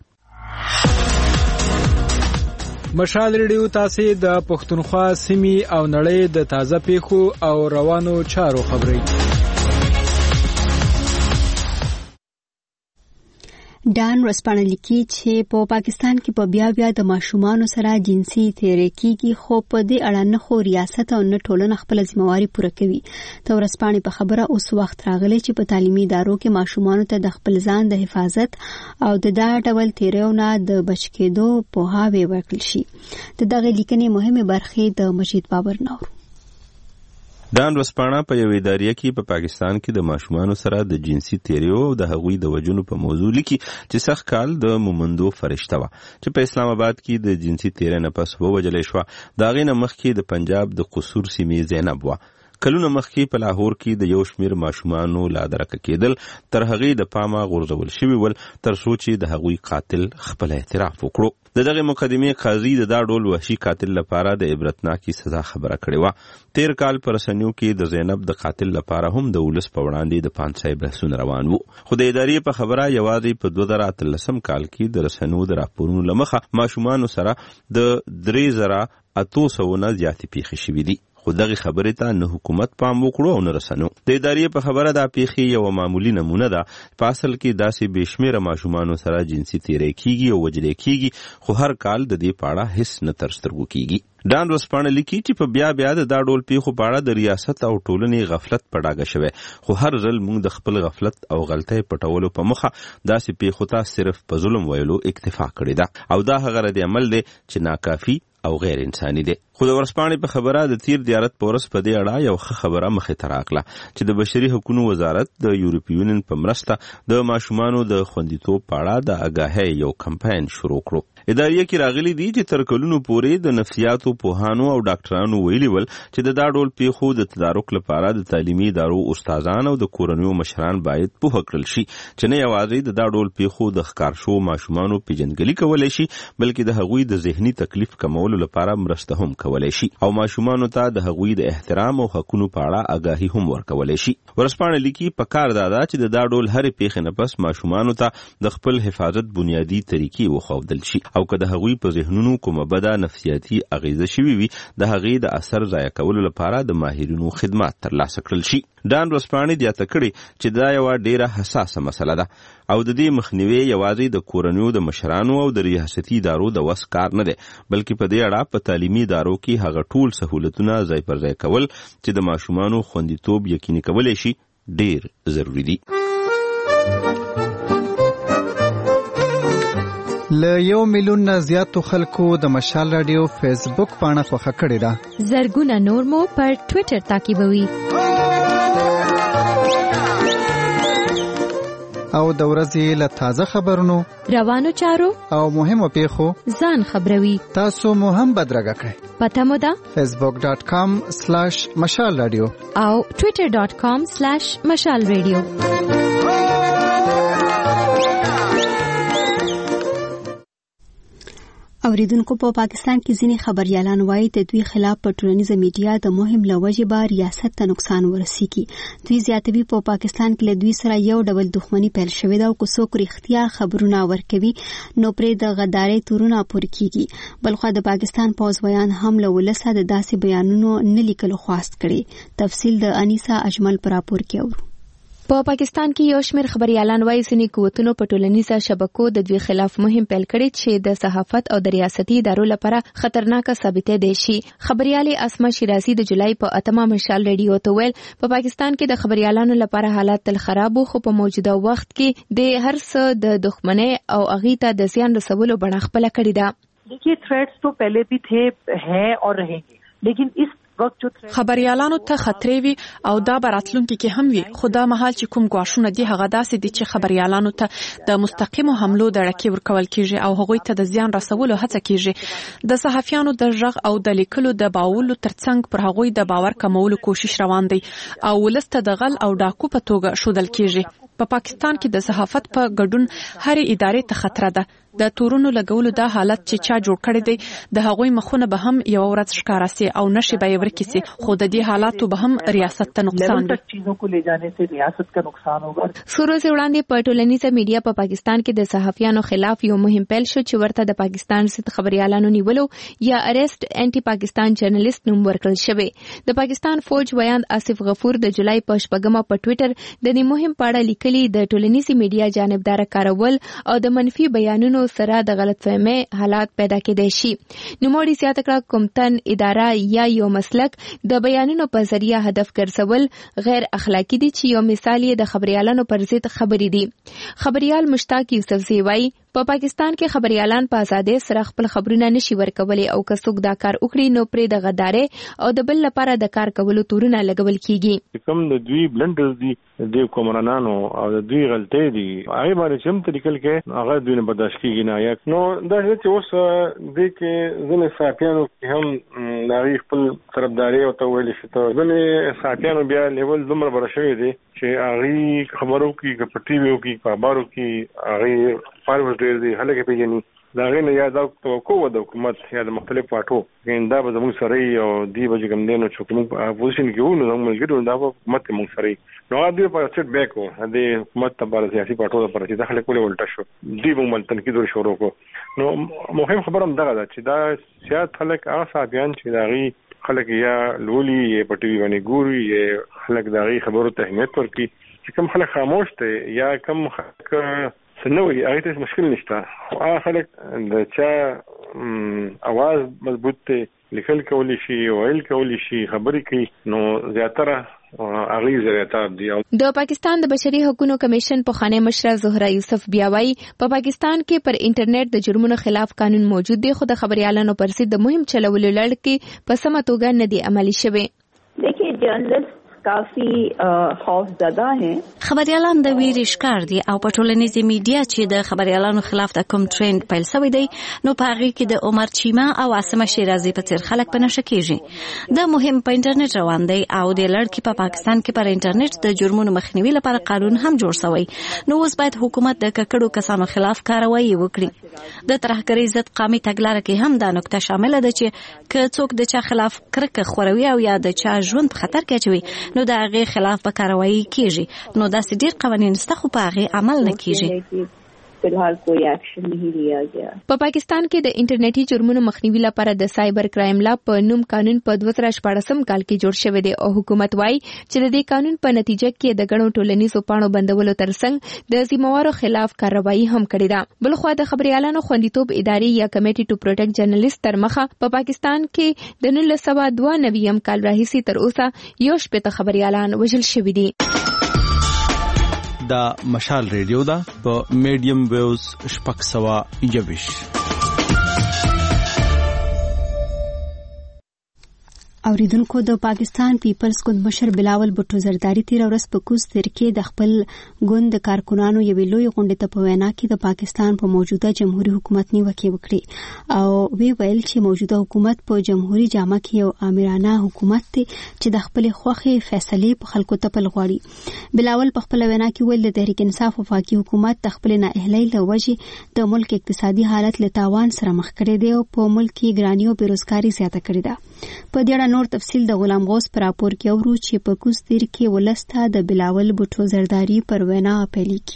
مشال ریډیو تاسو د پښتونخوا سیمې او نړۍ د تازه پیښو او روانو چارو خبري. ډان ورسپانه لیکي چې په پاکستان کې په بیا بیا د ماشومان سره جنسي تیری کیږي، خو په دې اړه نه خو ریاست او نه ټولنه خپل ځمواري پوره کوي. ته ورسپانه په خبره اوس وخت راغلی چې په تعلیمي ادارو کې ماشومان ته د خپل ځان د حفاظت او د دا ډول تیریونه د بچ کېدو په هاوی ورکړل شي. د دغه لیکنې مهمه برخه د مجید بابر نور. ډان ورسپانه په یو ادارې کې په پاکستان کې د ماشومان سره د جنسي تیریو او د هغوی د وجونو په موضوع لیکي چې سخت کال د مومندو فرشته و چې په اسلام آباد کې د جنسي تیری نه پس ووجلې شو. دا غینه مخکې د پنجاب د قصور سیمې زینب و. کلونه مخکې په لاهور کې د یو شمیر ماشومانو لا درک کېدل تر هغې د پامه غورځول شوي ول تر څو چې د هغوی قاتل خپل اعتراف وکړو. د دغه مقدمې قاضي د دا ډول وحشي قاتل لپاره د عبرتناکي سزا خبره کړې وه. تیر کال پر رسنیو کې د زینب د قاتل لپاره هم د ولس په وړاندې د پانسۍ بحثونه روان وو، خو د ادارې په خبره یوازې په دوه زره اتلسم کال کې د رسنیو د راپورونو له مخه ماشومانو سره د درې زره اتو سوو نه زیاتې پیښې شوي دي. خو دغه خبرې ته نه حکومت پام وکړو او نه رسنیو. د ادارې په خبره دا پیښې یو معمولی نمونه ده. په اصل کې داسې بېشمیره ماشومانو سره جنسي تیری کیږي او وجلې کیږي، خو هر کال د دې په اړه هیڅ نه تر سترګو کیږي. ډان ورسپانه لیکي چې په بیا بیا د دا ډول پیښو په اړه د ریاست او ټولنې غفلت په ډاګه شوی، خو هر ځل موږ د خپل غفلت او غلطۍ پټولو په مخه داسې پیښو ته صرف په ظلم ویلو اکتفا کړې ده او دا هغه رد عمل دی چې ناکافي او غیر انساني دی. خو د ورسپانې په خبره د تیر دیارت په ورځ په دې اړه یو ښه خبره مخې ته راغله چې د بشري حقوقو وزارت د یورپي یونین په مرسته د ماشومانو د خوندیتوب په اړه د آګاهۍ یو کمپاین شروع کړو. ادارې کې راغلي دي چې تر کلونو پورې د نفسیاتو پوهانو او ډاکټرانو ویلي ول چې د دا ډول پیښو د تدارک لپاره د تعلیمي ادارو استادان او د کورنیو مشران باید پوهه کړل شي چې نه یوازې د دا ډول پیښو د ښکار شو ماشومانو پیژندګلي کولی شي، بلکې د هغوی د ذهني تکلیف کمولو لپاره مرسته هم کولی شي او ماشومانو ته د هغوی د احترام او حقونو په اړه آګاهي هم ورکولی شي. ورسپانه لیکي په کار دا ده چې د دا ډول هرې پیښې نه پس ماشومانو ته د خپل حفاظت بنیادي طریقې وښودل شي او که د هغوی په ذهنونو کومه بده نفسیاتي اغیزه شوي وي د هغې د اثر ضایع کولو لپاره د ماهرینو خدمات ترلاسه کړل شي. ډان ورسپانه زیاته کړې چې دا یوه ډیره حساسه مسله ده او د دې مخنیوي یوازې د کورنیو د مشرانو او د ریاستي ادارو د وس کار نه دی، بلکې په دې اړه په تعلیمي ادارو کې هغه ټول سہولتونه ځای پر ځای کول چې د ماشومانو خوندیتوب یقیني کولی شي ډیر ضروری دي. له یو میلیون نه زیاتو خلکو د مشال رادیو فیسبوک پاڼه خوښه کړې ده. زرګونه نور مو پر ټوئیټر تعقیبوي. او د ورځې له تازه خبرونو، روانو چارو او مهمو پیښو ځان خبروي. تاسو مو هم بدرګه کړئ. پته مو ده فیسبوک ډاٹ کام سلیش مشال رادیو او ټوئیټر ډاٹ کام سلیش مشال رادیو. اوریدونکو په پاکستان کې ځینې خبريالان وایي د دوی خلاف په ټولنیزه میډیا د مهم لوجې به ریاست ته نقصان ورسیږي. دوی زیاتوي په پاکستان کې له دوی سره یو ډول دښمني پیل شوې ده او که څوک رښتیا خبرونه ورکوي نو پرې د غدارۍ تورونه پورې کیږي. بلخوا د پاکستان پوځ ویان هم له ولسه د داسې بیانونو نه لیکلو خواست کړي. تفصیل د انیسا اجمل پر راپور کې اورو. په پاکستان کې یو شمېر خبريالان وایي ځینې قوتونو په ټولنیزه شبکو د دوی خلاف مهم پیل کړي چې د صحافت او د ریاستي ادارو لپاره خطرناک ثابتې دي شي. خبريالې اسما شیرازي د جولای په اتمه مشال رادیو ته ویل په پاکستان کې د خبريالانو لپاره حالات تل خراب خو په موجوده وخت کې د هر څه د دښمنۍ او اغیته د زیان رسولو بڼه خپل کړې ده. देखिए थ्रेट्स तो पहले भी थे हैं और रहेंगे लेकिन इस خبريالانو ته خطرې وي او دا براتلونکي کې هم وي، خو دا مهال چې کوم ګواښونه دي هغه داسې دي چې خبريالانو ته د مستقیمو حملو د ړکې ورکول کیږي او هغوی ته د زیان رسولو هڅه کیږي. د صحافیانو د ژغ او د لیکلو د باولو ترڅنګ پر هغوی د باور کمولو کوشش روان دی او ولسته د غل او ډاکو په توګه شودل کیږي. په پاکستان کې د صحافت په ګډون هرې ادارې ته خطر ده. د تورونو لګولو دا حالت چې چا جوړ کړی دی د هغوی مخونه به هم یو ورځ ښکارا سي او نشي به یې ورکې سي، خو د دې حالاتو به هم ریاست ته نقصان وي. څو ورځې وړاندې په ټولنیزه میډیا په پاکستان کې د صحافیانو خلاف یو مهم پیل شو چې ورته د پاکستان ضد خبريالانو نیولو یا اریسټ انټي پاکستان جرنالست نوم ورکړل شوی. د پاکستان فوج ویاند آصف غفور د جولای په شپږمه په ټوئیټر د دې مهم پاړه لیکلي د ټولنیزه میډیا جانبدار کارول او د منفي بیانونو سره د غلطفهمي حالات پیدا کېدای شي. نوموړي زیاته کړه کوم تن اداره یا یو مسلک د بیانونو په ذریعہ هدف ګرځول غیر اخلاقی دي چې یو مثال یې د خبريالانو پر ضد خبري دي. خبريال مشتاق یوسفزی وایي په پاکستان کې خبريالان په آزادۍ سره خپل خبرونه نشي ورکولای او که څوک دا کار وکړي نو پرې د غدارې او د بل لپاره د کار کولو تورونه لګول کیږي. کوم د دوی بلندرز دي د کومرانانو او د دوی غلطۍ دي هغه باندې چې هم طریقل کې هغه دوی نه برداشت کیږي نه یا نو دا چې اوس د کې ځنې صحافیانو کې هم ناری خپل طرفداري او تویل شي ته ځنې صحافیانو بیا لیول دومره برشوي دي چې هغه خبرو کې په ټي وي او کې په اخبارو کې هغه فارورډ دی هلکه پیژني دا غینه یا دا توقع و د حکومت یا د مختلف پاټو ګیندا به زموږ سره او دی به کوم دینو چې کوم پوزیشن کې وو نو موږ ګډو دا حکومت موږ سره نو دا په سټ بیک و د حکومت په سیاسي پاټو لپاره چې داخله کوله ولټ شو دی به مل تنقید شروع کو نو مهم خبره هم دغه ده چې دا سیاست خلک هغه بیان چې داغي خلک یا لولي یا پټوي باندې ګوري یا خلک داغي خبرو ته اهمیت ورکړي چې کوم خلک خاموش دي یا کوم خلک سنوي هغه ته مشکل نشته خو هغه خلک د چا اواز مضبوط ته لیکل کولی شي او ویل کولی شي خبرې کوي نو زیاتره هغه زیاتره دی. د پاکستان د بشري حقوقو کمیشن په خانه مشره زهرا یوسف بیاوي په پاکستان کې پر انټرنیټ د جرمونو خلاف قانون موجود دی خو د خبريالانو پر ضد د مهم چلولو لړ کې په سمه توګه نه دی عملي شوی. देखिए जर्नलिस्ट काफी خوف زده ہیں. خبريالان د ویری ښکار دي او په ټولنیزه میډیا چې د خبريالانو خلاف د کوم ټرند پیل شوی دی نو په هغه کې د عمر چیما او اسما شیرازي په څیر خلک په نشه کېږي. د مهم په انټرنیټ روان دی او د لړ کې په پاکستان کې پر انټرنیټ د جرمونو مخنیوي لپاره قانون هم جوړ شوی نو اوس باید حکومت د ککړو کسانو خلاف کاروایی وکړي. د ترهګرۍ ضد قومي تګلارې کې هم دا نقطه شامل ده چې که څوک د چا خلاف کرکه خوروي او یا د چا ژوند په خطر کې اچوي نو د هغه خلاف به کاروایی کیږي. نو داسې ډیر قوانین شته خو په هغه عمل نه کیږي. फिलहाल कोई एक्शन नहीं लिया गया. په پاکستان کې د انټرنیټي جرمونو مخنیوي لپاره د سایبر کرایم لا په نوم قانون په دوه زره شپږم کال کې جوړ شوی دی او حکومت وايي چې د دې قانون په نتیجه کې د غنو ټولنیزو پاڼو بندولو ترڅنګ د ذمہوارو خلاف کارروایي هم کړې ده. بلخوا د خبريالانو خوندیتوب ادارې یا کمیټي ټو پروټیکټ جرنالیست تر مخه په پاکستان کې د نولس سوه دوه نوي کال راهیسې تر اوسه یو شپږ خبريالان وژل شوي دي. دا مشال ریډیو دا په میډیم ویوز شپږ سوه یوویش. اوریدونکو د پاکستان پیپلز ګوند مشر بلاول بټو زرداری تیر ورځ په کوز تر کې د خپل ګوند کارکونانو یوې لوی غونډې ته په وینا کې د پاکستان په موجوده جمهوریت حکومت نیوکه وکړه او وی ویل چې موجوده حکومت په جمهوریت جامه کې یو آمرانه حکومت دی چې د خپل خوخي فیصلې په خلکو ته پل غواړي. بلاول په خپل وینا کې ویل د تحریک انصاف وفاقي حکومت د خپل نااهلۍ له وجې د ملک اقتصادي حالت له تاوان سره مخ کړی دی او په ملک کې ګراني او بیروزګاری زیاته کړې ده. په دې اړه نور تفصیل د غلام غوث پر راپور کې اورو چې په کوز تیر کې ولسته د بلاول بټو زرداری پر وینا اپیل کی.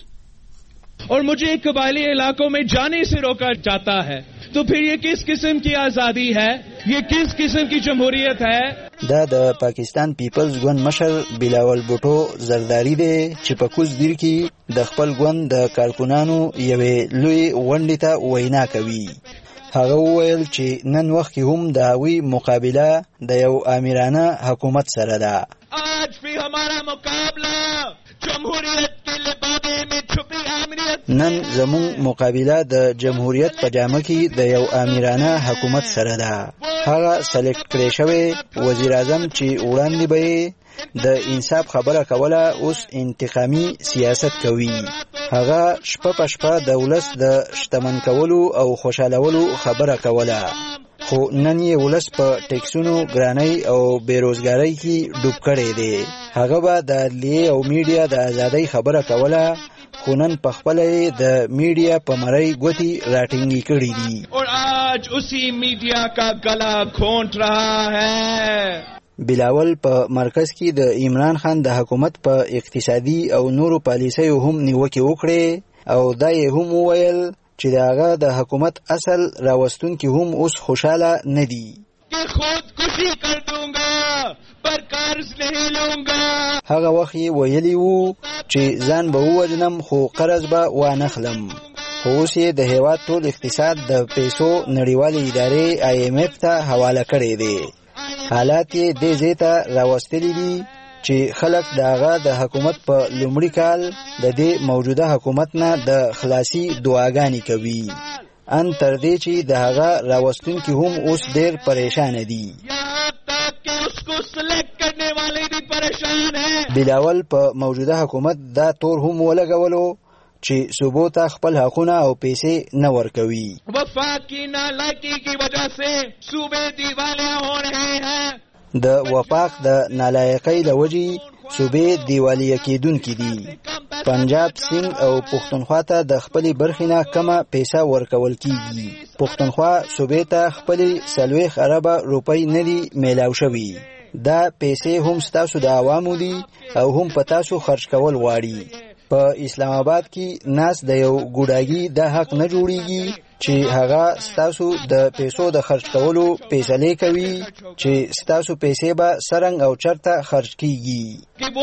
और मुझे कबायली इलाकों में जाने से रोका जाता है तो फिर ये किस किस्म की आजादी है, ये किस किस्म की जमहूरियत है. دا د پاکستان پیپلز ګوند مشر بلاول بټو زرداری دی چې په کوز دیر کې د خپل ګوند د کارکونانو یوې لوی غونډې ته وینا کوي. هغه وویل چې نن وخت کې هم د هغوی مقابله د یو آمرانه حکومت سره ده. आज भी हमारा मुकाबला जमहूरियत के लिबासे में छुपी आमरीत. نن زمون مقابله د جمهوریت په جامه کې د یو آمرانه حکومت سره ده. هغه سلیکټ کړی شوی وزیر اعظم چې وړاندې به د انصاف خبره کوله اوس انتقامي سیاست کوي. هغه شپه په شپه د ولس د شتمن کولو او خوشالولو خبره کوله خو نن یې ولس په ټیکسونو ګرانۍ او بیروزګارۍ کې ډوب کړی دی. هغه به د عدلیې او میډیا د ازادۍ خبره کوله خو نن په خپله یې د میډیا په مرۍ ګوتې راټینګې کړي دي. और आज उसी मीडिया का गला घोंट रहा है. بلاول په مرکز کې د عمران خان د حکومت په اقتصادي او نورو پالیسیو هم نیوکې وکړې او دا یې هم وویل چې د هغه د حکومت اصل راوستونکي هم اوس خوشاله نه دي. هغه وخت یې ویلي وو چې ځان به ووژنم خو قرض به وانخلم خو اوس یې د هېواد ټول اقتصاد د پیسو نړیوالې ادارې آی ایم ایف ته حواله کړی دی. حالات یې دې ځای ته راوستلي دي چې خلک د هغه د حکومت په لومړي کال د دې موجوده حکومت نه د خلاصي دعاګانې کوي ان تر دې چې د هغه راوستونکي هم اوس ډېر پریشان دي. بلاول په موجوده حکومت دا تور هم ولګولو چې صوبو ته خپل حقونه او پیسې نه ورکوي. وفاقی نالایکی کی وجہ سے صوبے دیوالیاں ہو رہے ہیں. د وفاق د نالایقۍ له وجې صوبې دیوالیه کېدونکي دي. پنجاب، سند او پښتونخوا ته د خپلې برخې نه کمه پیسه ورکول کیږي. پښتونخوا صوبې ته خپلې څلوېښت اربه روپۍ نه دي میلاو شوي. دا پیسې هم ستاسو د عوامو دي او هم په تاسو خرج کول غواړي. په اسلام آباد کې ناس د یو ګوډاګي د حق نه جوړیږي چې هغه ستاسو د پیسو د خرج کولو فیصلې کوي چې ستاسو پیسې به څرنګه او چرته خرج کیږي.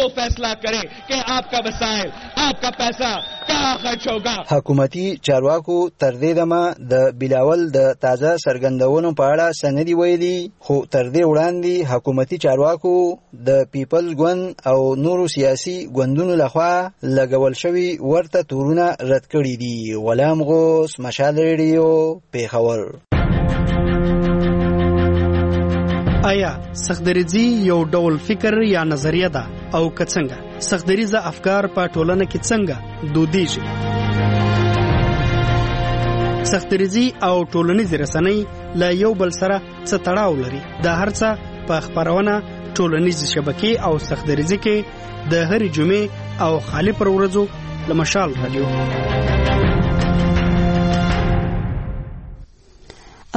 حکومتي چارواکو تر دې دمه د بلاول د تازه څرګندونو په اړه څه نه دي ویلي خو تر دې وړاندې حکومتي چارواکو د پیپلز ګوند او نورو سیاسي ګوندونو لخوا لګول شوي ورته تورونه رد کړي دي. غلام غوث، مشال ریډیو، پیښور. آیا سختدریزي یو ډول فکر یا نظریه ده او که څنګه سختدریزه افکار په ټولنه کې څنګه دودیږي؟ سختدریزي او ټولنیز رسنۍ له یو بل سره څه تړاو لري؟ دا هر څه په خبرونه ټولنیز شبکې او سختدریزي کې د هرې جمعې او خالی پر ورځو له مشال رادیو.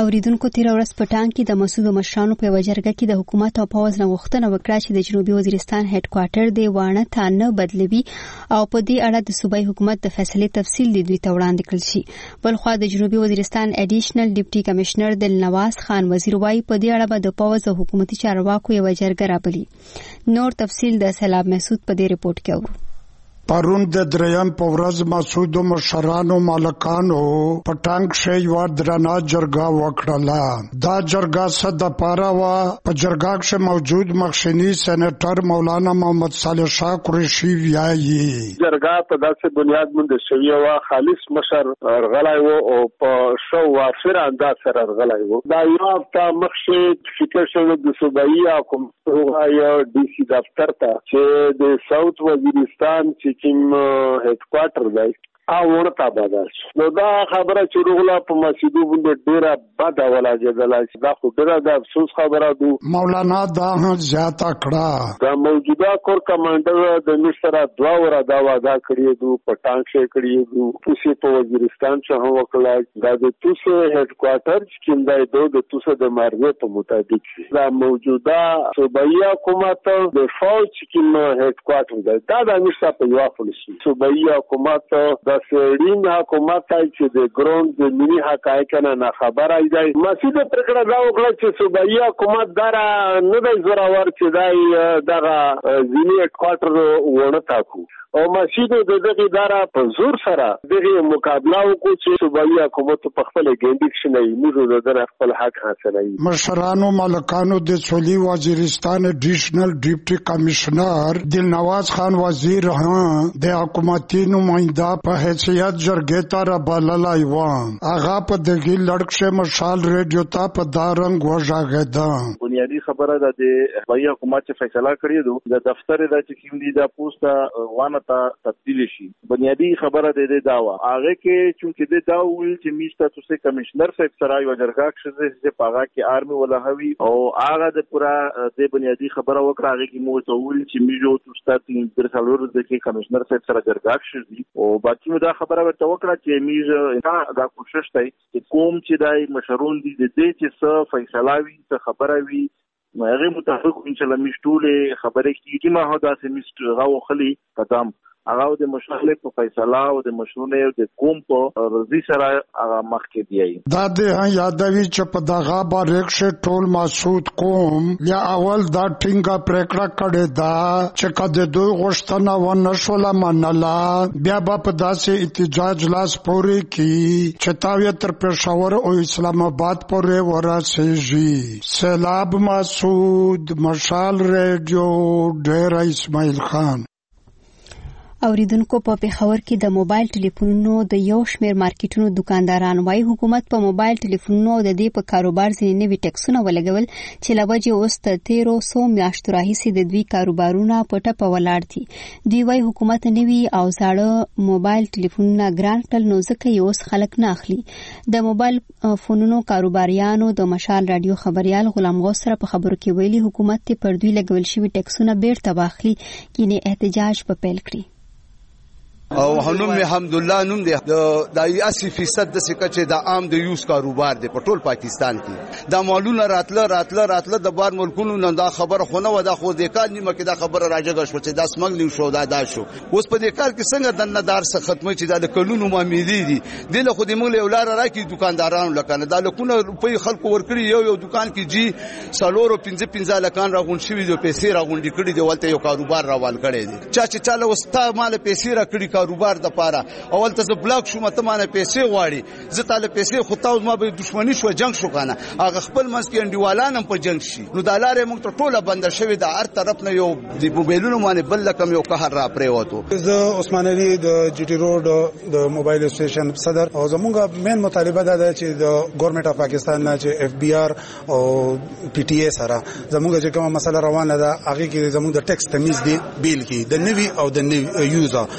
اوریدونکو تیر ورځ په ټانګ کې د مسعود مشرانو په وجرګه کې د حکومت او پوز نه غوښتنه وکړه چې د جنوبي وزیرستان هډ کوارټر دی وانه ته نه بدلوي او په دې اړه د صوبایي حکومت د فیصلې تفصیل د دوی ته وړاندې کړل شي. بلخوا د جنوبي وزیرستان اډیشنل ډیپټي کمشنر دلنواز خان وزیر وايي په دې اړه به د پوز او حکومتي چارواکو یو وجرګه رابلي. نور تفصیل د سیلاب مسعود په دې ریپورت کې اورو. پرون د دریم په ورځ مسعود مشرانو مالکانو په ټانګ شې یو درنه جرګه وکړه. دا جرګه صد پاره وا په جرګه کې موجود مخشنی سېنیټر مولانا محمد صالح شاه قریشی ویایي جرګه په داسې بنیاد باندې شوی و خالص مشر غلای وو او په شو وافر انداز سره غلای وو. دا یو تا مخشه فکر شوی د صوبایي حکومت هغه ډي سي دفتر ته چې د ساوث وزیرستان چې کوم هډ کوارټر دی او ورته بدل شو. نو دا خبره چې روغلا په مسجدو باندې ډیره بد ولاجدله چې دا خو ډیره د افسوس خبره ده. مولانا دا زیاته کړه دا موجوده کور کمانډر د مشر دوا ور دا واده کړی دو په ټانګ شي کړی دو توسي په وزیرستان چې هو وکړه دا د توسي هډ کوارټر چې کیندای دو د توسه د مارګه په مطابق دا موجوده صوبایي حکومت د فوج کې هډ کوارټر دا د مشر په یو فلسفي صوبایي حکومت د سړین حکومت چې د ګروند د ملي حقایق نه خبره دی. مسعود پرکړه دا وکړه چې صوبایي حکومت دارا نه د زراور چې دای دغه ځینی هډ کوارټر ونه تاکو او مسعود د دغه اداره په زور سره دغه مقابله وکړي چې صوبایي حکومت په خپل ګندګ شنه موږ د خپل حق حاصلوي. مشرانو مالکانو د سولي وزیرستان اډیشنل ډیپټي کمشنر دلنواز خان وزیر ها د حکومتي نمائنده په حیثیت جرګې ته رابللای و. هغه په دغه لړکشه مشال ریډیو ته په دارنګ وژاغېده. بنیادی خبره ده د صوبایي حکومت چې فیصله کړې ده د دفتر د چې کوم دي د پوسټه وانه ته تبدیل شي. بنیادی خبره ده د داوا هغه کې چې د داول چې میسته توسه کمشنر صاحب سره یو جرګه کې چې پاغه کې آرمي ولهوي او هغه د پورا د بنیادی خبره وکړه هغه کې مو ته ول چې میجو توسته تین در څلور د کې کمشنر صاحب سره جرګه کې او باقي دا خبره ورته وکړه چې میجو دا کوشش کوي چې کوم چې دای مشرون دي د دې چې څه فیصله وي څه خبره وي هغه متفق ان شاء الله مشټوله خبره کیږي ما هدا سه مشټ غو خلی قدم هغه د مشرلک په فیصله او د مشرونه د کوم په رضی سره هغه مخکې دی. دا د یادوي چې په دغه باندې ټول مسعود کوم یا اول دا ټینګه پریکړه کړې دا چې کله دوی غوښتنه و نشول منلا بیا په داسې احتجاج لاس پوري کی چې تاوی تر پېښور او اسلام آباد پورې ورسېږي. سیلاب مسعود مشال ریډیو ډیر اسماعیل خان. اوریدونکو په پیښور کې د موبایل ټلیفونونو د یو شمېر مارکیټونو دکانداران وايي حکومت په موبایل ټلیفونونو د دې په کاروبار ځینې نوي ټکسونه ولګول چې له وجې اوس تر تیرو څو میاشتو راهیسې د دوی کاروبارونه په ټپه ولاړ دي. دوی وايي حکومت نوي او زاړه موبایل ټلیفونونه ګران کړل نو ځکه یې اوس خلک نه اخلي. د موبایل فونونو کاروباریانو د مشال رادیو خبريال غلام غوث سره په خبرو کې ویلي حکومت ته پر دوی لګول شوي ټکسونه بیرته واخلي کینه احتجاج په پیل کړی. او هنوم الحمدلله نوم دی د اسی فیصد د سکه د عام د یوز کاروبار دی په ټول پاکستان کې. دا مالونه راتله راتله راتله د بار ملکونو نه دا خبره خونه و دا خو د کال نیمه کې دا خبره راځي شو چې دا سمګلینګ شو دا دا شو. اوس په دې کال کې څنګه د ندار څخه ختمه چې د قانونو معاملې دي د له خو د موږ له ولار راکې دکاندارانو لکه دا لکونه په خلکو ورکړي یو یو دکان کې جی سالورو پنځه پنځه لکان راغون شوی د پیسې راغونډي کړي دی ولته یو کاروبار راوال کړي دي چا چې چاله وستا مال پیسې را کړي کاروبار د پاره اول ته بلاک شو مته مانه پیسې غواړي زه تعالی پیسې خو تاسو ما به دښمنی شو جنگ شو کنه هغه خپل منځ کې انډیوالان هم په جنگ شي نو د لارې موږ ته ټوله بند شوی د هر طرف نه یو د موبایلونو باندې بل لکم یو قهر را پریوتو. زه عثمان علي د جی ټي روډ د موبایل سټیشن صدر او زموږه مین مطالبه ده چې د ګورنمنت اف پاکستان نه چې اف بي آر او پی ټي اي سره زموږه چې کومه مسله روانه ده هغه کې زموږ د ټیکس تمیز دی بیل کې د نوی او د نوی یوزر بالکل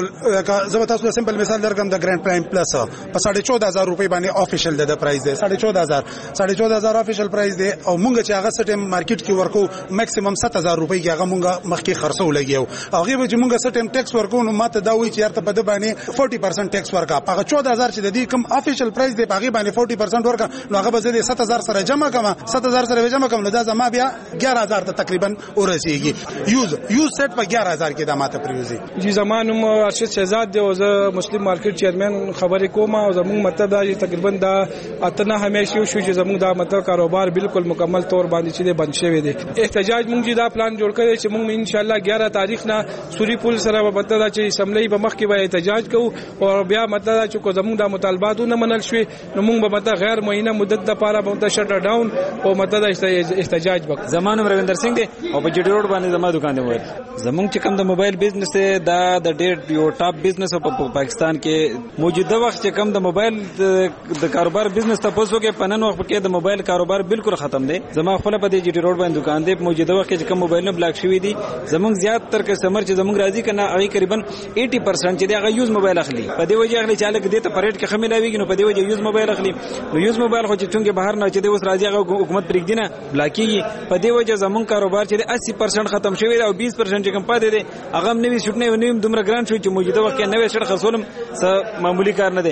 اگزامپل زه به تاسو سمپل مثال درکم د ګرانډ پرایم پلس په ساڑھے چودہ ہزار روپۍ باندې افیشل د پرایس دی ساڑھے چودہ ہزار ساڑھے چودہ هزار افیشل پرایس دی او مونږ چې هغه سټیم مارکیټ کې ورکو میکسیمم سات هزار روپۍ کې هغه مونږ مخکې خرڅو لګیو هغه به چې مونږ سټیم ټیکس ورکو نو ماته دا وایي چې یارته په د باندې چالیس پرسنٹ ټیکس ورکا هغه چودہ هزار چې د دې کم افیشل پرایس دی هغه باندې چالیس پرسنٹ ورکا نو هغه به زه سات هزار سره جمع کما سات هزار سره جمع کوم نو دا زما بیا ग्यारह हज़ार ته تقریبا ورسیږي یوز یوز سیټ په ग्यारह हज़ार کې د ماته پریوزي جی زمانم ارشد شهزاد دی او زه مسلم مارکیټ چیرمن خبرې کوم او زموږ مطلب دا تقریبا دا اتنه همیشه شو چې زموږ دا مطلب کاروبار بالکل مکمل طور باندې چې بند شوی دی احتجاج مونږ دا پلان جوړ کړی چې مونږ ان شاء الله ग्यारह تاریخ نه سوري پول سره مطلب دا چې اسمبلی به مخ کې به احتجاج کوو او بیا مطلب دا چې کو زموږ د مطالبات نه منل شوی نو مونږ به مطلب غیر معینه مدت لپاره به شټ ډاون او مطلب احتجاج وکړو. زمانم رویندر سنگ دی او په جټ روډ باندې زما دکان دی موبایل زمونږ چې کوم د موبایل بزنس دی دا د ډېر یو ټاپ بزنس په پاکستان کې موجوده وخت چې کوم د موبایل د کاروبار بزنس تاسو کې پنن وخت کې د موبایل کاروبار بالکل ختم دی. زما خپل په دې جټ روډ باندې دکان دی موجوده وخت کې کوم موبایل نه بلاک شوی دي زمونږ زیات تر کسٹمر چې زمونږ راضي کنه هغه تقریبا अस्सी परसेंट چې هغه یوز موبایل اخلي په دې وجه اخلي چې هغه دې ته پریټ کې خمیلاویږي نو په دې وجه یوز موبایل اخلي نو یوز موبایل خو چې څنګه بهر نه چې د اوس راځي هغه حکومت پرېږدي نه بلاکیږي په دې وجه زمونږ کاروبار چې अस्सी परसेंट ختم شوی او बीस परसेंट چې کم پاتې دي هغه نوې شټ نه ونیم دومره ګران شو چې موجوده وخت کې نوې شټ خصولم څه معمولی کار نه دی.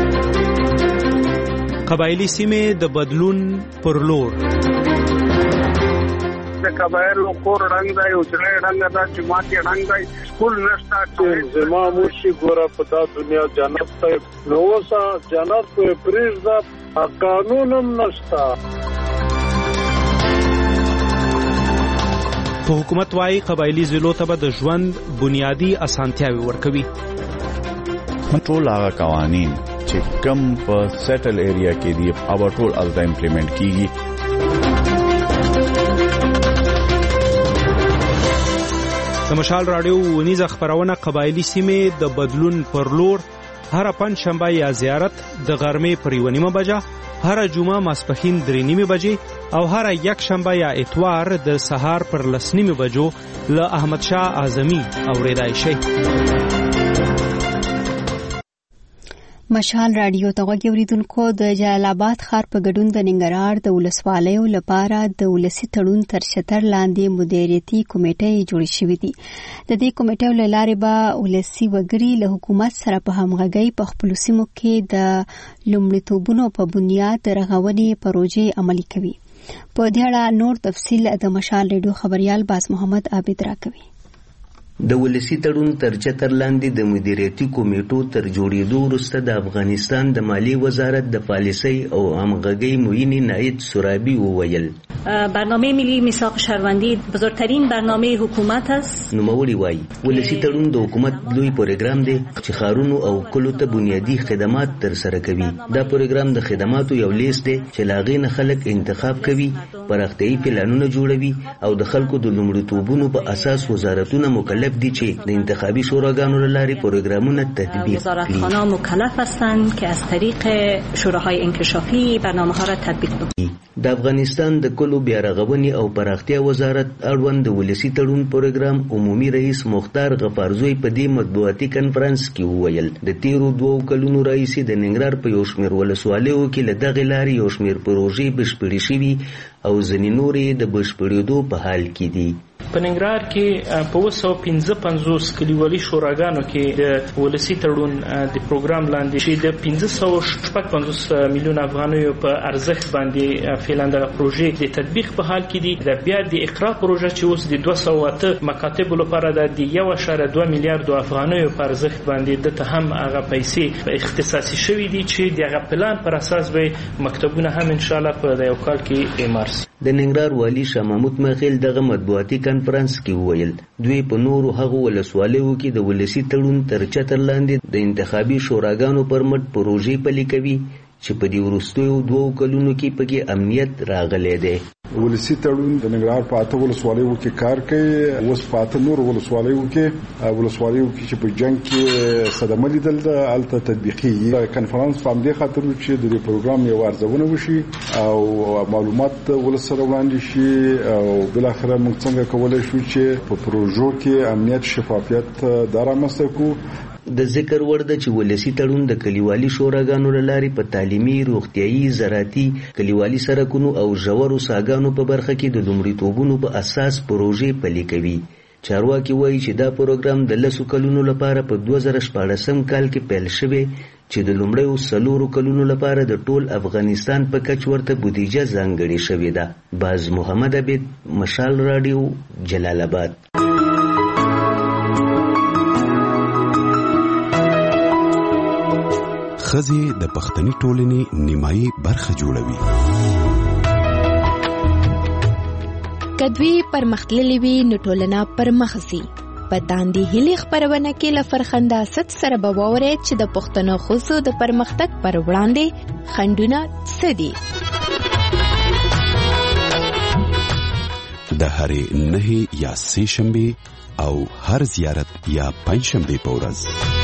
قبایلی سیمه د بدلون پر لور د قبایلو کور رنگ دی او چې رنگ دا چې ماته رنگ دی سکول نشتا چې زما موشي ګوره پتا دنیا جنت ته نو وسه جنت په پریز دا قانونم نشتا. په حکومت وايي قبایلی ضلعو ته د ژوند بنیادی اسانتیاوي ورکوي. ټول هغه قوانین چې کم په سیټل ایریا کې دی او ټول الته امپلیمنٹ کیږي. د مشال رادیو ونیزه خبرونه قبایلی سیمه د بدلون پر لور هر پنځ شنبه یا زیارت د غرمې پر یو نیمه بجه هر جمعه ماسپخین درې نیمه بجې او هر یک شنبه یا اتوار د سهار پر لس نیمه بجو له احمد شاه اعظمي اوریدای شي. مشال رادیو ته غوږی اوریدونکو د جلال آباد ښار په ګډون د ننګرهار د ولسوالیو لپاره د ولسی تړون تر شتر لاندې مدیریتي کمیټې جوړې شوې دي. د دې کمیټې له لارې به ولسی وګړي له حکومت سره په همغږۍ په خپل سیمو کې د لومړیتوبونو په بنیاد رغونې پروژې عملي کوي. په دې اړه نور تفصیل د مشال رادیو خبريال باز محمد عابد راکوي. د ولسی تړون تر چتر لاندې د مدیریتي کمیټو تر جوړېدو وروسته د افغانستان د مالی وزارت د پالیسۍ او همغږۍ معین نایب سرابی وویل برنامه ملی میثاق شهروندی بزرگترین برنامه حکومت است. نوموړي وایي ولسی تړون د حکومت لوی پروګرام دی چې ښارونو او کلو ته بنیادی خدمات تر سره کوي. دا پروګرام د خدماتو یو لیست دی چې لاغې نه خلک انتخاب کوي پراختیايي پلانونه جوړوي او د خلکو د لومړیتوبونو په اساس وزارتونه مکلف دي چې د انتخابي شوراګانو لپاره پروګرامونه تطبیق کړي. وزارتخانه مکلف هستند که از طریق شوراهای انکشافی برنامه‌ها را تطبیق کنند. د افغانستان د کلو بیا رغونې او پراختیا وزارت اړوند د ولسی تړون پروګرام عمومي رئیس مختار غفارزوی په دې مطبوعاتي کنفرانس کې وویل د تیرو دوو کلونو راهیسې د ننګرهار په یو شمېر ولسوالیو کې له دغې لارې یو شمېر پروژې بشپړې شوي او ځینې نورې د بشپړېدو په حال کې دي. په ننګرهار کې په اوه سوه پنځه پنځوس کلیوالي شوراګانو کې د ولسی تړون د پروګرام لاندې چې د پنځه سوه شپږ پنځوس میلیون افغانیو په ارزښت باندې فعلا دغه پروژې د تطبیق په حال کې دي. د بیا د اقرا پروژه چې اوس د دوه سوه اته مکاتبو لپاره د یو اعشاریه دوه میلیارډو افغانیو په ارزښت باندې د ته هم هغه پیسې اختصاصي شوي دي چې دغه پلان پر اساس به مکتبونه هم ان شاء الله په یو کال کې اعمار شي. د ننګرهار والی شاه محمود مخیل دغه مطبوعاتي کنفرانس کې وویل دوی په نورو هغو ولسوالیو کې د ولسی تړون تر چتر لاندې د انتخابي شوراګانو پر مټ پروژې پلي کوي چې په دې وروستیو دوو کلونو کې پکې امنیت راغلی دی. ولسی تړون د ننګرهار په اته ولسوالیو کې کار کوي. اوس په اته نور ولسوالیو کې ولسوالیو کې چې په جنگ کې صدمه لیدل د الته تطبیقي کنفرانس په امده خاطر چې د پروګرام یو ارزونه وشي او معلومات ولسره وړاندې شي او بل اخر موږ څنګه کولای شو چې په پروژو کې امنیت شفافیت دارا مسکو د ذکر وړ ده چې ولسی تړون د کلیوالي شوراګانو لاري په تعلیمي، روغتيایي، زراعتي، کلیوالي سرکونو او ژورو ساګانو په برخه کې د لومړیتوبونو په اساس پروژې پلي کوي. چارواکي وایي چې دا پروګرام د لسو کلونو لپاره په دوه زره شپاړسم کال کې پیل شوی چې د لومړیو څلورو کلونو لپاره د ټول افغانستان په کچ ورته بودیجه ځانګړې شوې ده. باز محمد عبید، مشال رادیو، جلال آباد. ښځې د پښتني ټولنې نیمایي برخه جوړوي. کدوی پرمختللې وي نو ټولنه پرمخ ځي. په داندې هلي خبرونه کې له فرخنده ست سره به واورئ چې د پښتنو ښځو د پرمختګ پر وړاندې خنډونه څه دي. د هرې نهې یا سې شنبې او هر زیارت یا پنځشنبې په ورځ